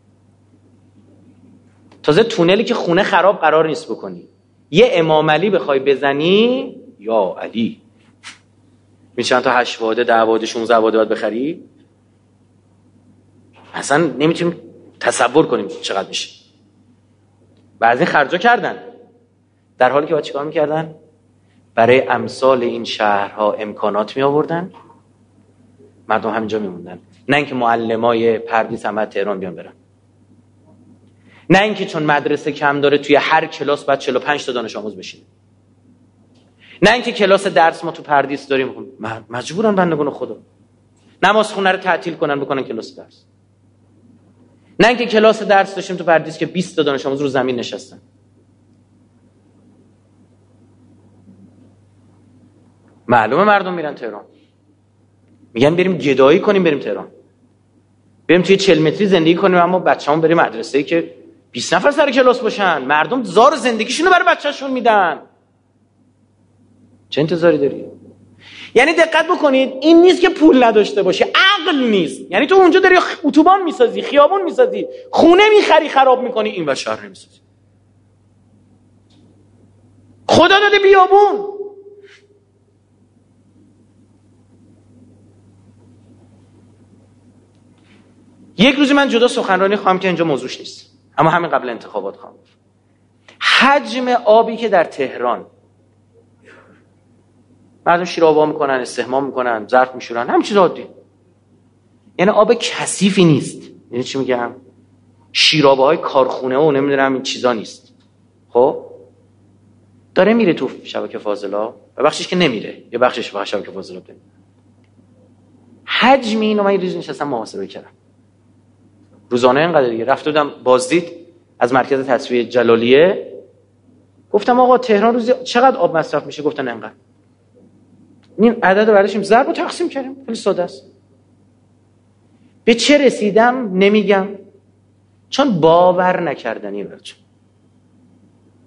تازه تونلی که خونه خراب قرار نیست بکنی، یه امام علی بخوای بزنی یا علی میشن تا هشت واده ده واده شانزده واده باید بخری. اصلا نمیتونیم تصور کنیم چقدر میشه. بعضی خرجا کردن، در حالی که باید چیکار میکردن؟ برای امثال این شهرها امکانات می آوردن، مردم همینجا میموندن. نه اینکه معلمای پردیس هم تهران بیان برن، نه اینکه چون مدرسه کم داره توی هر کلاس باید چهل و پنج تا دانش آموز بشینه، نه اینکه کلاس درس ما تو پردیس داریم مجبورن بندگان خدا نمازخونه رو تعطیل کنن بکنن کلاس درس، نه اینکه کلاس درس داشتیم تو پردیس که بیست تا دانش آموز رو زمین نشستن. معلومه مردم میرن تهران، میگن بریم گدایی کنیم بریم تهران، بریم توی چهل متری زندگی کنیم اما بچه‌مون بریم مدرسه‌ای که بیست نفر سر کلاس باشن. مردم زار زندگیشونو برای بچه‌شون میدن، چه انتظاری داری؟ یعنی دقت بکنید این نیست که پول نداشته باشه، عقل نیست. یعنی تو اونجا داری اتوبان میسازی، خیابون میسازی، خونه میخری خراب میکنی، این و شهر نمیسازی. خدا داده بیابون. یک روزی من جدا سخنرانی خواهم که اینجا موضوعش نیست، اما همین قبل انتخابات خواهم. حجم آبی که در تهران مردم شیرآبا میکنن، استحمام میکنن، ظرف میشورن، همین چیز عادی، یعنی آب کثیفی نیست. یعنی چی میگم؟ شیرآباهای کارخونه و نمیدونم این چیزا نیست. خب داره میره تو شبکه فاضلا و بخشش که نمیره، یه بخشش فقط شبکه فاضلا بده. حجم اینو من یه روز نشستم محاسبه کردم، روزانه اینقدر دیگه. رفته بودم بازدید از مرکز تصفیه جلالیه، گفتم آقا تهران روزی چقدر آب مصرف میشه؟ گفتن اینقدر. این عدد رو برداشتیم ضرب و تقسیم کردیم، خیلی ساده است. به چه رسیدم نمیگم، چون باور نکردنیه برچه.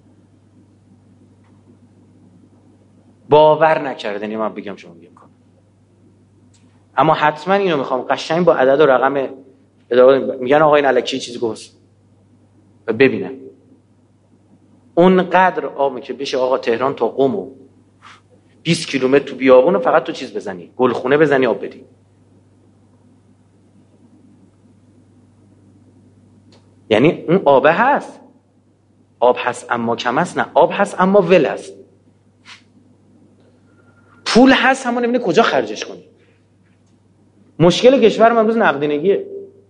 باور نکردنی من بگم شما بگم کنم. اما حتما اینو میخوام قشنگ با عدد و رقم اداره. میگن آقا این الکی چیزی گفت و ببینم اونقدر آب که بشه آقا تهران تا قم و بیست کیلومتر تو بیابون و فقط تو چیز بزنی، گلخونه بزنی، آب بدی. یعنی اون آبه هست، آب هست اما کم است؟ نه، آب هست اما ول است. پول هست اما نمیدونی کجا خرجش کنی. مشکل کشور ما امروز نقدینگیه.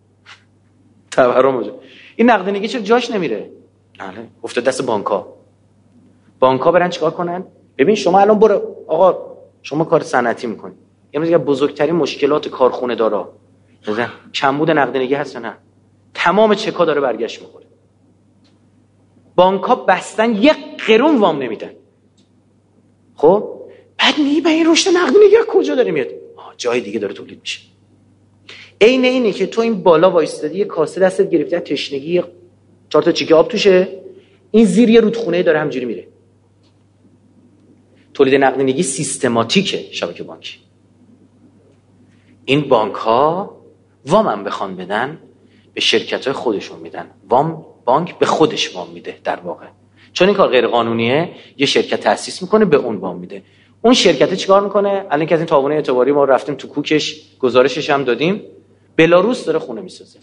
تورم. این نقدینگی چرا جاش نمیره؟ بله، افتاد دست بانک‌ها. بانک‌ها برن چیکار کنن؟ ببین شما الان برو آقا شما کار صنعتی میکنی، امروز یه بزرگترین مشکلات کارخونه دارا مثلا کمبود نقدینگی هست یا نه؟ تمام چکا داره برگشت میخوره. بانک‌ها بستن یک قرون وام نمیدن. خب بعد میگی به این رشد نقدینگی کجا داره میاد؟ جای دیگه داره تولید میشه. عین اینه که تو این بالا وایستادی، یه کاسه دستت گرفته، تشنگی چهار تا چیکه آب توشه، این زیر یه رودخونه داره همجوری میره. تولید نقدینگی سیستماتیکه شبکه بانکی. این بانک ها وام هم بخوان بدن به شرکت های خودشون میدن. وام بانک به خودش وام میده در واقع، چون این کار غیر قانونیه. یه شرکت تأسیس میکنه به اون وام میده. اون شرکت چیکار میکنه؟ الان که از این تابونه اعتباری ما رفتیم تو کوکش، گزارشش هم دادیم، بلاروس داره خونه میسازه.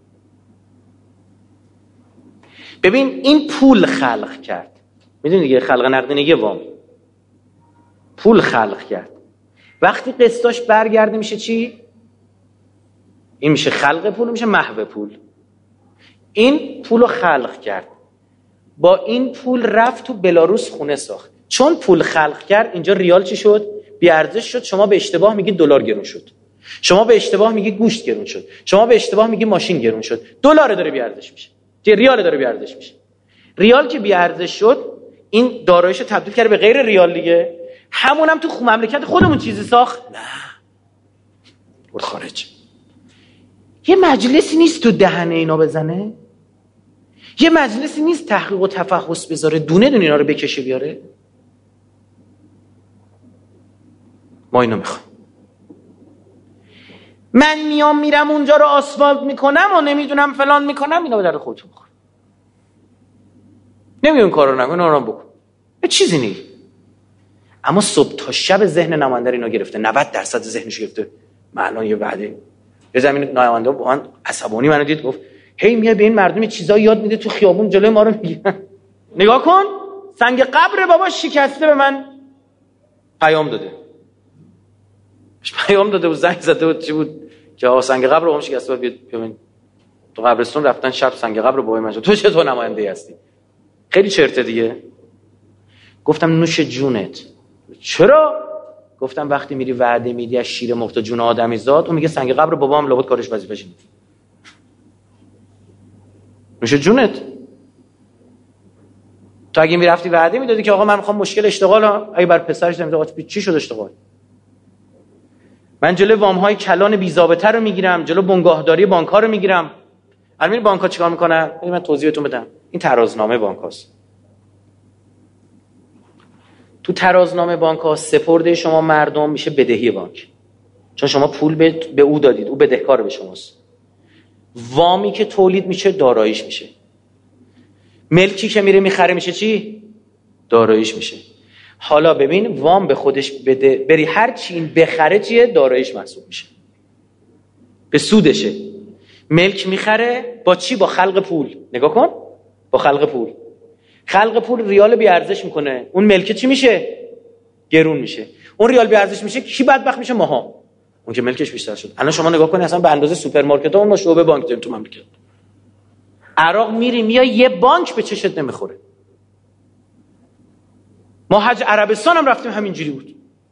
ببین این پول خلق کرد، میدونی دیگه، خلق نقدینگی وام، پول خلق کرد. وقتی قسطاش برگرده میشه چی؟ این میشه خلق پول، میشه محو پول. این پولو خلق کرد، با این پول رفت تو بلاروس خونه ساخت. چون پول خلق کرد اینجا ریال چی شد؟ بی ارزش شد. شما به اشتباه میگی دلار گرون شد، شما به اشتباه میگی گوشت گرون شد، شما به اشتباه میگی ماشین گرون شد. دلار داره بی ارزش میشه، چه ریال داره بی ارزش میشه. ریال که بی ارزش شد، این داراییشو تبدیل کرد به غیر ریال دیگه. همون هم تو مملکت خودمون چیزی ساخت؟ نه، برد خارج. یه مجلسی نیست تو دهنه اینا بزنه؟ یه مجلسی نیست تحقیق و تفحص بذاره، دونه دونه اینا رو بکشه بیاره؟ ما اینو میخوایم. من میام میرم اونجا رو آسفالت میکنم و نمیدونم فلان میکنم، اینا به درد خودتون بخور. نمیگم کارو نکن، آرام بکن، یه چیزی نیست. اما صبح تا شب ذهن نماینده اینا گرفته، نود درصد ذهنش گرفته. من الان یه وعده یه زمین نماینده با من عصبانی منو دید، گفت هی میاد به این مردم چیزا یاد میده تو خیابون جلوی ما رو میگیرن. نگاه کن سنگ قبر بابا شکسته به من پیام داده. پیام داده بود، زنگ زده بود، چی بود که آقا سنگ قبر بابام شکسته بود، بیاد تو قبرستون. رفتن شب سنگ قبر بابای من. تو چطور نماینده هستی؟ خیلی چرته دیگه. گفتم نوش جونت. چرا؟ گفتم وقتی میری وعده میدی از شیر مرغ جون آدمی زاد، اون میگه سنگ قبر بابام لابد کارش وظیفه‌ش اینه. نوش جونت. تو اگه میرفتی وعده میدادی که آقا من میخوام مشکل اشتغال، اگه بر پسرش نمیده آقا چی شد اشتغال؟ من جلوی وام های کلان بی ضابطه رو میگیرم، جلو بنگاهداری بانک ها رو میگیرم. الان بانک ها چیکار میکنن؟ من توضیح بهتون بدم. این ترازنامه بانک هاست. تو ترازنامه بانک ها سپرده شما مردم میشه بدهی بانک، چون شما پول به, به او دادید، او بدهکار به شماست. وامی که تولید میشه داراییش میشه. ملکی که میره میخره میشه چی؟ داراییش میشه. حالا ببین وام به خودش بده، بری هر چی این بخره چیه؟ داراییش محسوب میشه، به سودشه. ملک میخره با چی؟ با خلق پول. نگاه کن، با خلق پول. خلق پول ریال بی ارزش میکنه، اون ملک چی میشه؟ گرون میشه. اون ریال بی ارزش میشه، کی بدبخت میشه؟ ماها، اون که ملکش بیشتر شد. الان شما نگاه کنید اصلا به اندازه سوپرمارکت ها ما شعبه بانک داریم تو مملکت. عراق میری میای یه بانک به چشت نمیخوره. ما حج عربستان هم رفتیم همینجوری بود،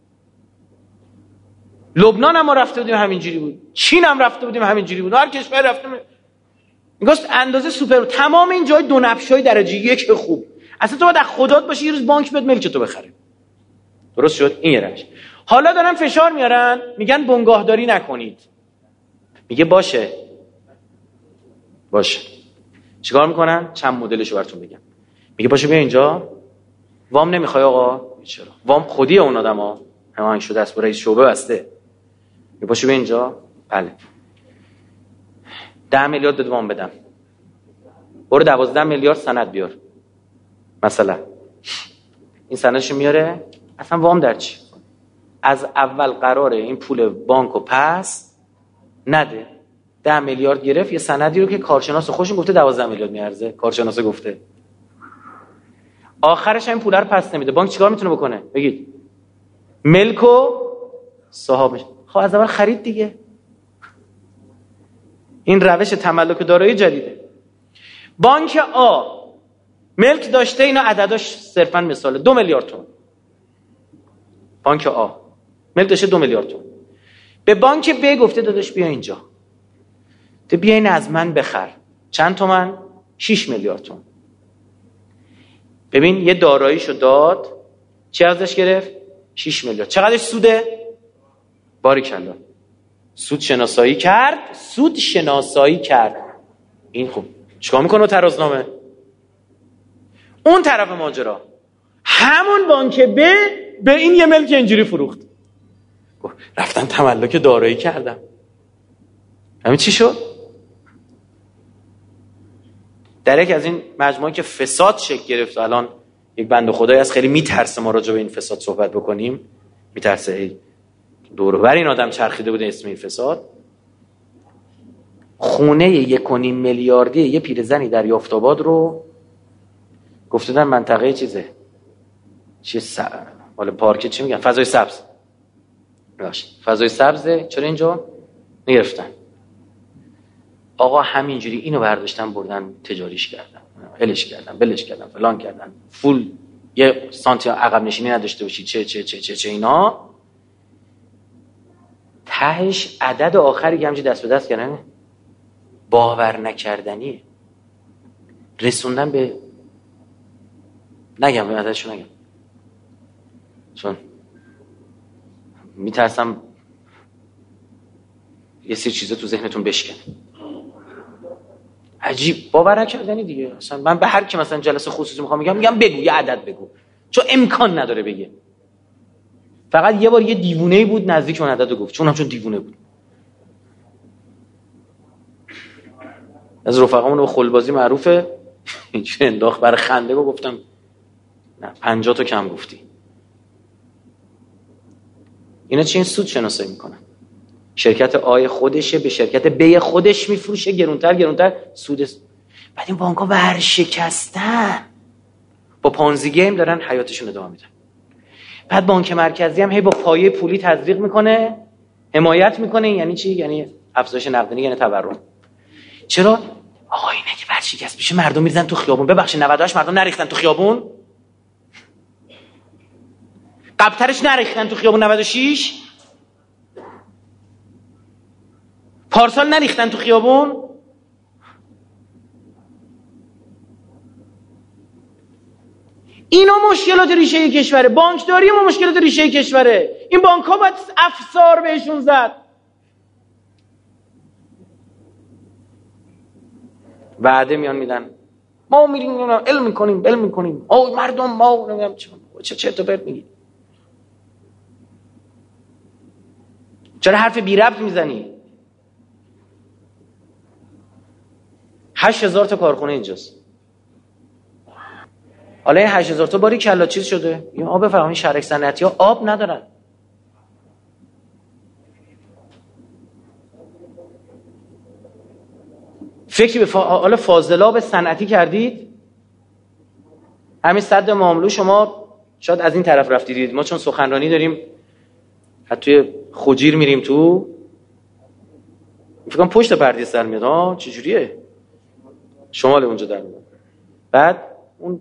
لبنان هم ما رفته بودیم همینجوری بود، چین هم رفته بودیم همینجوری بود، هر کشور رفتیم میگوست اندازه سوپر. تمام این جای دو نبشای درجه یک خوب. اصلا تو باید خدات باشی یه روز بانک بهت ملک تو بخره. درست شد؟ این یه روش. حالا دارن فشار میارن، میگن بنگاهداری نکنید. میگه باشه باشه. چیکار میکنن؟ چند مدلشو براتون بگم. میگه باشه بیا اینجا، وام نمیخوای آقا؟ چرا؟ وام خودی اون آدما هماهنگ شده است با رئیس شعبه بسته. پاشو به اینجا. بله ده میلیارد بده وام بدم، برو دوازده میلیارد سند بیار مثلا. این سندشو میاره، اصلا وام در چی؟ از اول قراره این پول بانکو پس نده. ده میلیارد گرفت، یه سندی رو که کارشناس خوشون گفته دوازده میلیارد میارزه، کارشناس گفته، آخرش این پول رو پس نمیده. بانک چیکار میتونه بکنه؟ بگید ملک و صاحب میشه. خب از اول خرید دیگه. این روش تملک دارایی جدیده. بانک آ ملک داشته، اینا عدداش صرفا مثاله، دو میلیارد تومان. بانک آ ملک داشته دو میلیارد تومان، به بانک ب گفته داداش بیا اینجا، تو بیا این از من بخر. چند تومن؟ شش میلیارد تومان. ببین یه داراییشو داد، چه ازش گرفت؟ شش میلیارد. چقدرش سوده؟ باریکلا. سود شناسایی کرد، سود شناسایی کرد. این خوب چیکار میکنه ترازنامه؟ اون طرف ماجرا همون بانک ب به این یه ملک اینجوری فروخت، رفتن تملک دارایی کردم. همین چی شد؟ در یک از این مجموعه که فساد شکل گرفت، الان یک بنده خدایی از خیلی میترسه ما راجع به این فساد صحبت بکنیم، میترسه ای دور و بر این آدم چرخیده بوده اسم این فساد. خونه یک و نیم میلیاردی یه پیرزنی در یافت‌آباد رو گفته در منطقه چیزه چیه س... مال پارک چی میگن، فضای سبز، باشه فضای سبزه، چرا اینجا نگرفتن؟ آقا همینجوری اینو برداشتن بردن تجاریش کردن، هلش کردن، بلش کردن، فلان کردن، فول یه سانتی عقب نشینی نداشته باشی، چه چه چه چه چه اینا. تهش عدد آخری که همینجوری دست به دست کردن باور نکردنیه. رسوندن به نگم به عددشو نگم چون میترسم یه سری چیزا تو ذهنتون بشکنه. عجیب، باور نکردنی دیگه. اصلا من به هر کی مثلا جلسه خصوصی میخوام میگم میگم بگو یه عدد بگو، چون امکان نداره بگه. فقط یه بار یه دیوونه‌ای بود نزدیک اون عددو گفت، چون هم چون دیوونه بود. از رفقامون رو خلبازی معروفه اینجوری انداخت برای خنده، گفتم نه پنجاه تا کم گفتی. اینا چی؟ این سود شناسایی میکنن. شرکت آی خودشه به شرکت بی خودش میفروشه گرونتر گرونتر سود. بعد این بانک‌ها ورشکستن، با پانزی گیم دارن حیاتشون ادامه میدن. بعد بانک مرکزی هم هی با پایه پولی تزریق میکنه، حمایت میکنه. یعنی چی؟ یعنی افزایش نقدینگی، یعنی تورم. چرا؟ آقا این اگه ورشکست بشه مردم میریزن تو خیابون. ببخشید نود و هشت مردم نریختن تو خیابون؟ قبلترش نریختن تو خیابون نود و شش؟ پارسال نریختن تو خیابون؟ اینا مشکلات ریشه کشوره. بانکداری ما مشکلات ریشه کشوره. این بانک ها باید افسار بهشون زد. وعده میان میدن ما میریم علم میکنیم علم میکنیم او مردم ما نمیدونم چه چه تو پرت میگی. چرا حرف بی ربط میزنی؟ هشت هزار تا کارخونه اینجاست. حالا این هشت هزار تا باری کلا چیز شده. این آب فراوانی شهرک صنعتی ها آب ندارن. فکری به فا... حالا فاضلاب صنعتی کردید؟ همین سد ماملو شما شاید از این طرف رفتید. ما چون سخنرانی داریم حتی خوجیر میریم تو، فکر کنم پشت پرده سر میاد. ها چجوریه؟ شمال اونجا در میاد. بعد اون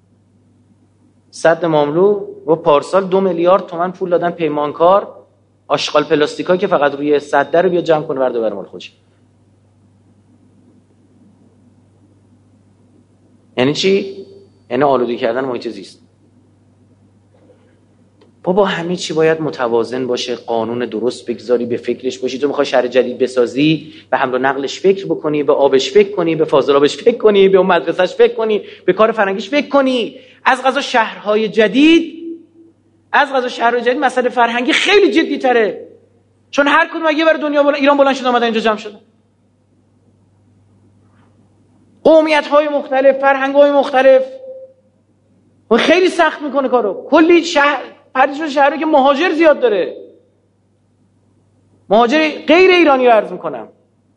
سد ماملو و پارسال دو میلیارد تومان پول دادن پیمانکار، آشغال پلاستیکایی که فقط روی سد رو بیا جمع کنه برده بر مال خودش. یعنی چی؟ یعنی آلوده کردن محیط زیست. بابا همه چی باید متوازن باشه، قانون درست بگذاری، به فکرش باشی. تو میخوای شهر جدید بسازی، به حمل و نقلش فکر بکنی، به آبش فکر کنی، به فاضلابش فکر کنی، به اون مدرسهش فکر کنی، به کار فرنگیش فکر کنی. از قضا شهرهای جدید از قضا شهرهای جدید مسئله فرهنگی خیلی جدی تره. چون هر کدوم اگه برای دنیا بلند، ایران بلند شد اومدن اینجا جمع شدن. قومیت‌های مختلف، فرهنگ‌های مختلف. و خیلی سخت میکنه کارو. کلی شهر پردیس شهری که مهاجر زیاد داره، مهاجر غیر ایرانی رو عرض میکنم.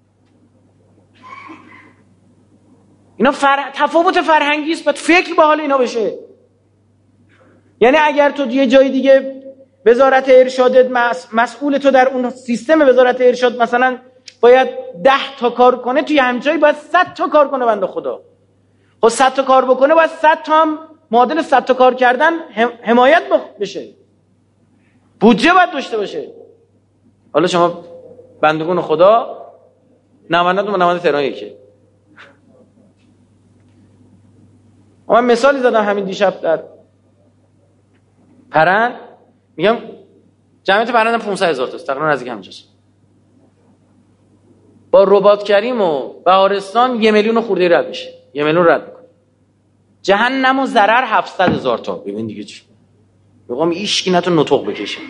اینا فر... تفاوت فرهنگی است، باید فکر به حال اینا بشه. یعنی اگر تو یه جای دیگه وزارت ارشادت مس... مسئول تو در اون سیستم وزارت ارشاد مثلا باید ده تا کار کنه، توی همین جایی باید صد تا کار کنه بنده خدا. خب صد تا کار بکنه باید صد تا هم معادل صد تا کار کردن هم... حمایت بشه، بودجه باید داشته باشه. حالا شما بندگان خدا نمایندتون با نماینده تهران یکیه. من مثالی زدم همین دیشب در پرند، میگم جمعیت پرند پانصد هزار تاست، تقریبا نزدیک همینجاست. با رباط کریم و بهارستان یه میلیون خورده رد میشه، یه میلیون رد میکنه. جهنم و ضرر هفتصد هزار تا. ببین دیگه چی میگم، هیچکی نتون نطق بکشه.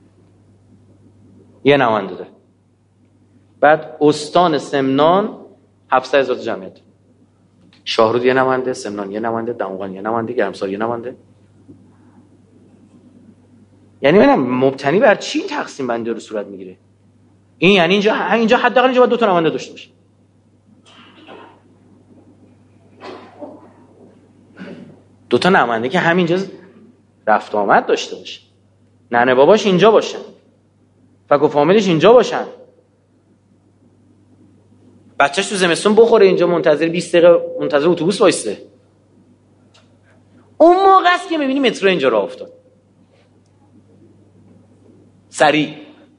یه نماینده داره. بعد استان سمنان هفتصد هزار تا جمعیت، شاهرود یه نماینده، سمنان یه نماینده، دماغان یه نماینده، گرمسار یه نماینده. یعنی ببینم مبتنی بر چی این تقسیم بندی رو صورت میگیره؟ این یعنی اینجا اینجا حداقل اینجا باید دو تا نماینده داشته باشه. دو تا نماینده که همینجا رفت آمد داشته باشه، ننه باباش اینجا باشن، فک و فامیلش اینجا باشن، بچهش تو زمستون بخوره اینجا منتظر بیست دقیقه منتظر اتوبوس وایسته. اون موقع است که میبینی مترو اینجا راه افتاد سریع.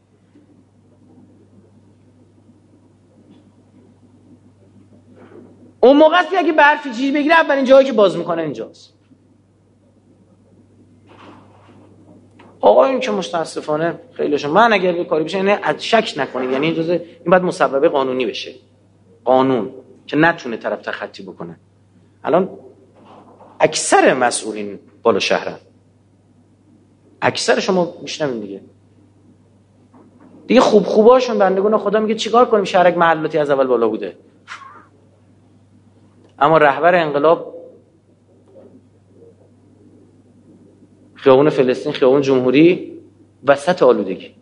اون موقع است که اگه برفی چیزی بگیره اولین جایی که باز میکنه اینجاست. آقا این که متاسفانه خیلیشون، من اگر به کاری بشه یعنی شک نکنید، یعنی این جزء این باید مسببه قانونی بشه، قانون که نتونه طرف تخطی بکنه. الان اکثر مسئولین بالا شهرن، اکثر شما میشنوین دیگه دیگه خوب خوباشون بندگان خدا میگه چیکار کنیم، شهرک محلاتی از اول بالا بوده. اما رهبر انقلاب خیابون فلسطین، خیابون جمهوری، وسط آلودگی.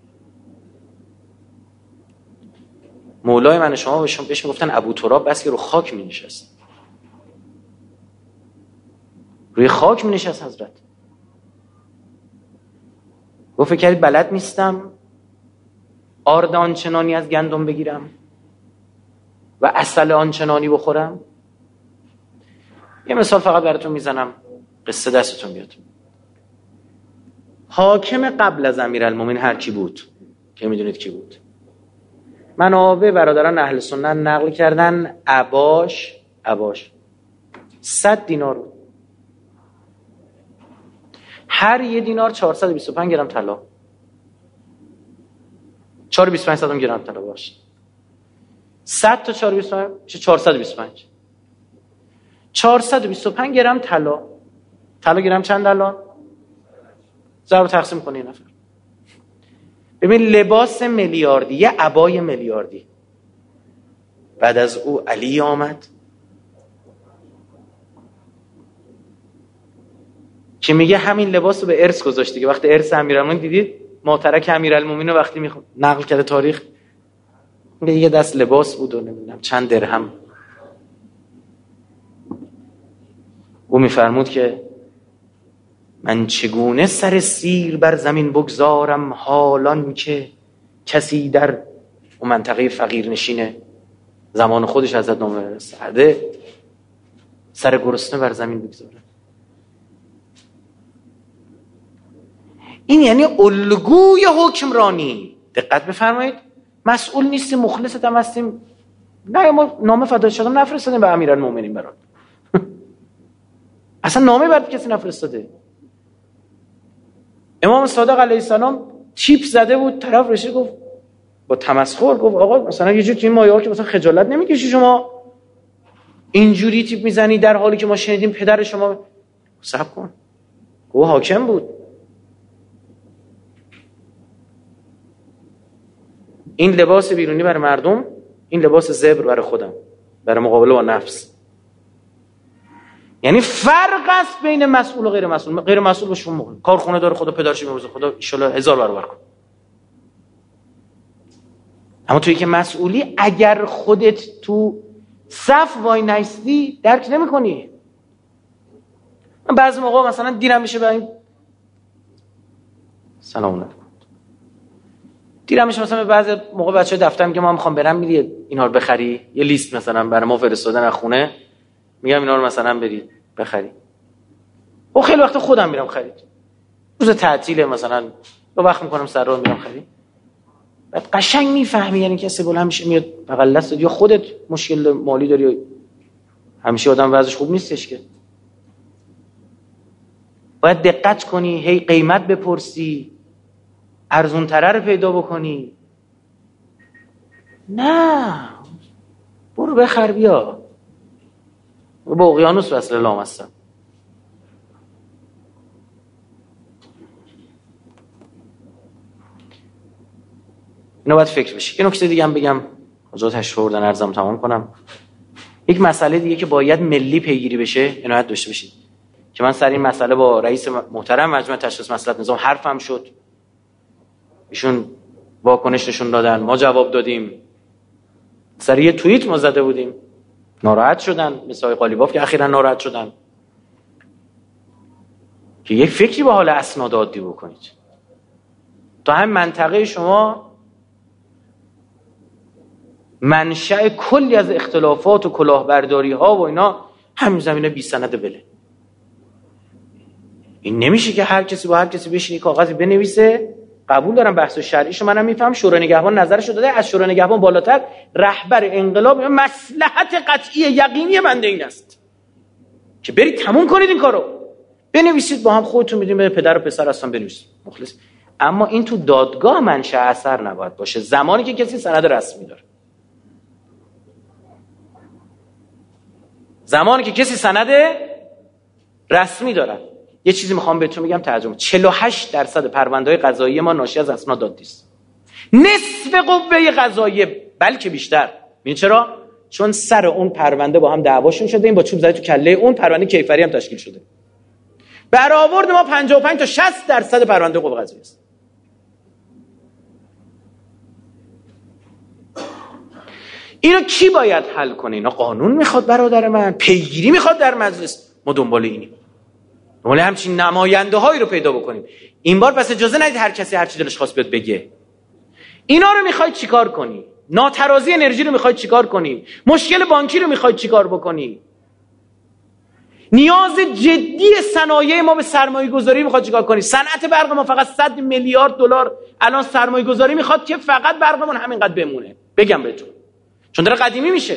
مولای من شما بهش میگفتن ابو تراب، بس که رو خاک می نشست، روی خاک می نشست حضرت. گفت فکر کردید بلد نیستم آرد آنچنانی از گندم بگیرم و عسل آنچنانی بخورم؟ یه مثال فقط براتون میزنم قصه دستتون بیاد. حاکم قبل از امیرالمومنین هر کی بود که میدونید کی بود، منابع برادران اهل سنت نقل کردن عباش عباش صد دینار بود، هر یه دینار چهارصد و بیست و پنج گرم طلا، چهارصد و بیست و پنج صدم گرم طلا باشه، صد تا چهارصد و بیست و پنج میشه چهارصد و بیست و پنج، چهارصد و بیست و پنج گرم طلا. طلا گرم چند الان؟ ضرب تقسیم کنه یه نفر. ببین لباس میلیاردی، یه عبای میلیاردی. بعد از او علی آمد که میگه همین لباس رو به ارث گذاشت دیگه. وقتی ارث امیرالمومنین دیدید ماترک امیرالمومنین رو وقتی میخواد نقل کرده تاریخ، میگه یه دست لباس بود و نمیدونم چند درهم. او میفرمود که من چگونه سر سیر بر زمین بگذارم حالان که کسی در اون منطقه فقیر نشینه زمان خودش حضرت نامه سعده سر گرسنه بر زمین بگذاره. این یعنی الگوی حکمرانی. دقت بفرمایید، مسئول نیستیم، مخلصت هم هستیم، نه ما نامه فدای شدم نفرستادیم به امیرالمومنین برات اصلا نامه برات کسی نفرستاده. امام صادق علیه السلام تیپ زده بود، طرف رسید گفت با تمسخر، گفت آقا مثلا یه جور تو این مایه‌ها که مثلا خجالت نمیکشی شما اینجوری تیپ میزنی در حالی که ما شنیدیم پدر شما. صبر کن، او حاکم بود. این لباس بیرونی برای مردم، این لباس زبر برای خودم، برای مقابله با نفس. یعنی فرق است بین مسئول و غیر مسئول. غیر مسئول به شما موقع کارخونه داره، خدا پدرش میروزه، خدا ان شاء الله هزار برابر کن. اما تویی که مسئولی، اگر خودت تو صف وای نیستی درک نمی‌کنی. من بعضی موقع مثلا دیرم میشه به این سلام علیکم دیرم میشه مثلا بعضی موقع بچه‌ها دفتر میگه ما میخوام برم، میری اینا رو بخری، یه لیست مثلا برای ما فرستادن از خونه، میگم اینا رو مثلا برید بخری. و خیلی وقت خودم میرم خرید، روز تعطیله مثلا دو وقت میکنم سر راه میرم خرید. بعد قشنگ میفهمی یعنی کسی بلند میشه میاد بغل دستت، یا خودت مشکل مالی داری یا همیشه آدم وضعش خوب نیستش که باید دقت کنی، هی قیمت بپرسی، ارزون تره رو پیدا بکنی. نه برو بخر بیا، با اقیانوس وصل لام هستم. اینو باید فکر بشی. یه نکته دیگه هم بگم حضرت تشریف آوردن عرضم تمام کنم. یک مسئله دیگه که باید ملی پیگیری بشه، عنایت داشته باشید که من سر این مسئله با رئیس محترم مجمع تشخیص مصلحت نظام حرفم شد، ایشون واکنش نشون دادن، ما جواب دادیم، سر یه توییت ما زده بودیم، ناراحت شدن، مثل آقای قالیباف که اخیراً ناراحت شدن، که یک فکری به حال اسناد عادی بکنید. تا هم منطقه شما منشأ کلی از اختلافات و کلاهبرداری ها و اینا همین زمینه بی سند بله. این نمیشه که هر کسی با هر کسی بشینی کاغذی بنویسه. قبول دارم بحث شرعیشو منم میفهم، شورای نگهبان نظرشو داده، از شورای نگهبان بالاتر رهبر انقلاب مصلحت قطعی یقینی بنده این است که برید تموم کنید این کارو، بنویسید با هم، خودتون میدونید پدر و پسر هستن بنویسید مخلص. اما این تو دادگاه منشأ اثر نباید باشه زمانی که کسی سند رسمی داره. زمانی که کسی سند رسمی داره. یه چیزی میخوام بهتون بگم ترجمه، چهل و هشت درصد پرونده‌های قضایی ما ناشی از اسناد دادی است. نصف قوه قضاییه، بلکه بیشتر. ببین چرا؟ چون سر اون پرونده با هم دعواشون شده، این با چوب زده تو کله اون، پرونده کیفری هم تشکیل شده. برآورد ما پنجاه و پنج تا شصت درصد پرونده قوه قضاییه است. اینو کی باید حل کنه؟ اینا قانون میخواد برادر من، پیگیری میخواد در مجلس. ما دنبال اینیم. دنبال همچین نماینده هایی رو پیدا بکنیم. این بار پس اجازه ندید هر کسی هر چی دلش خواست بیاد بگه. اینا رو میخواید چیکار کنی؟ ناترازی انرژی رو میخواید چیکار کنی؟ مشکل بانکی رو میخواید چیکار بکنی؟ نیاز جدی صنایع ما به سرمایه گذاری میخواد چیکار کنی؟ صنعت برق ما فقط صد میلیارد دلار الان سرمایه گذاری میخواد که فقط برقمون همینقدر بمونه. بگم بهتون چون داره قدیمی میشه.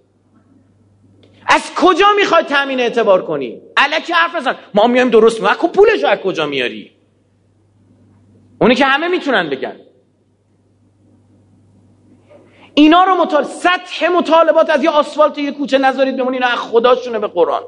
از کجا میخوای تامین اعتبار کنی؟ الکی حرف نزن. ما میایم درست میگم. کو پولش رو از کجا میاری؟ اونی که همه میتونن بگن. اینا رو مطال سطح مطالبات از یه آسفالت یه کوچه نذارید بمون، اینا از خداشونه به قرآن.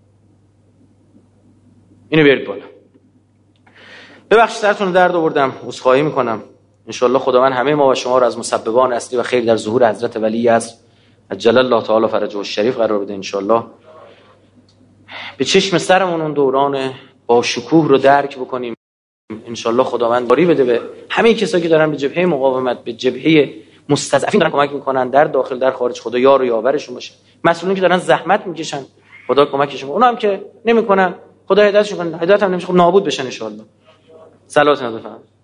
اینو بیارید بالا. ببخشید سرتون درد آوردم، عذرخواهی میکنم. انشالله خداوند همه ما و شما رو از مسببان اصلی و خیر در ظهور حضرت ولی است عجل الله تعالی فرجه الشریف قرار بده. انشالله به چشم سرمون اون دوران با شکوه رو درک بکنیم. انشالله خداوند باری بده به همه کسایی که دارن به جبهه مقاومت، به جبهه مستضعفین دارن کمک میکنن، در داخل در خارج. خدا یار و یاورشون باشه. مسئولین که دارن زحمت میکشن خدا کمکشون کنه، اونام که نمیکنن خدا هدایتشون کنه. هدایت هم نمیشه خب نابود بشن ان شاء الله. صلوات نبی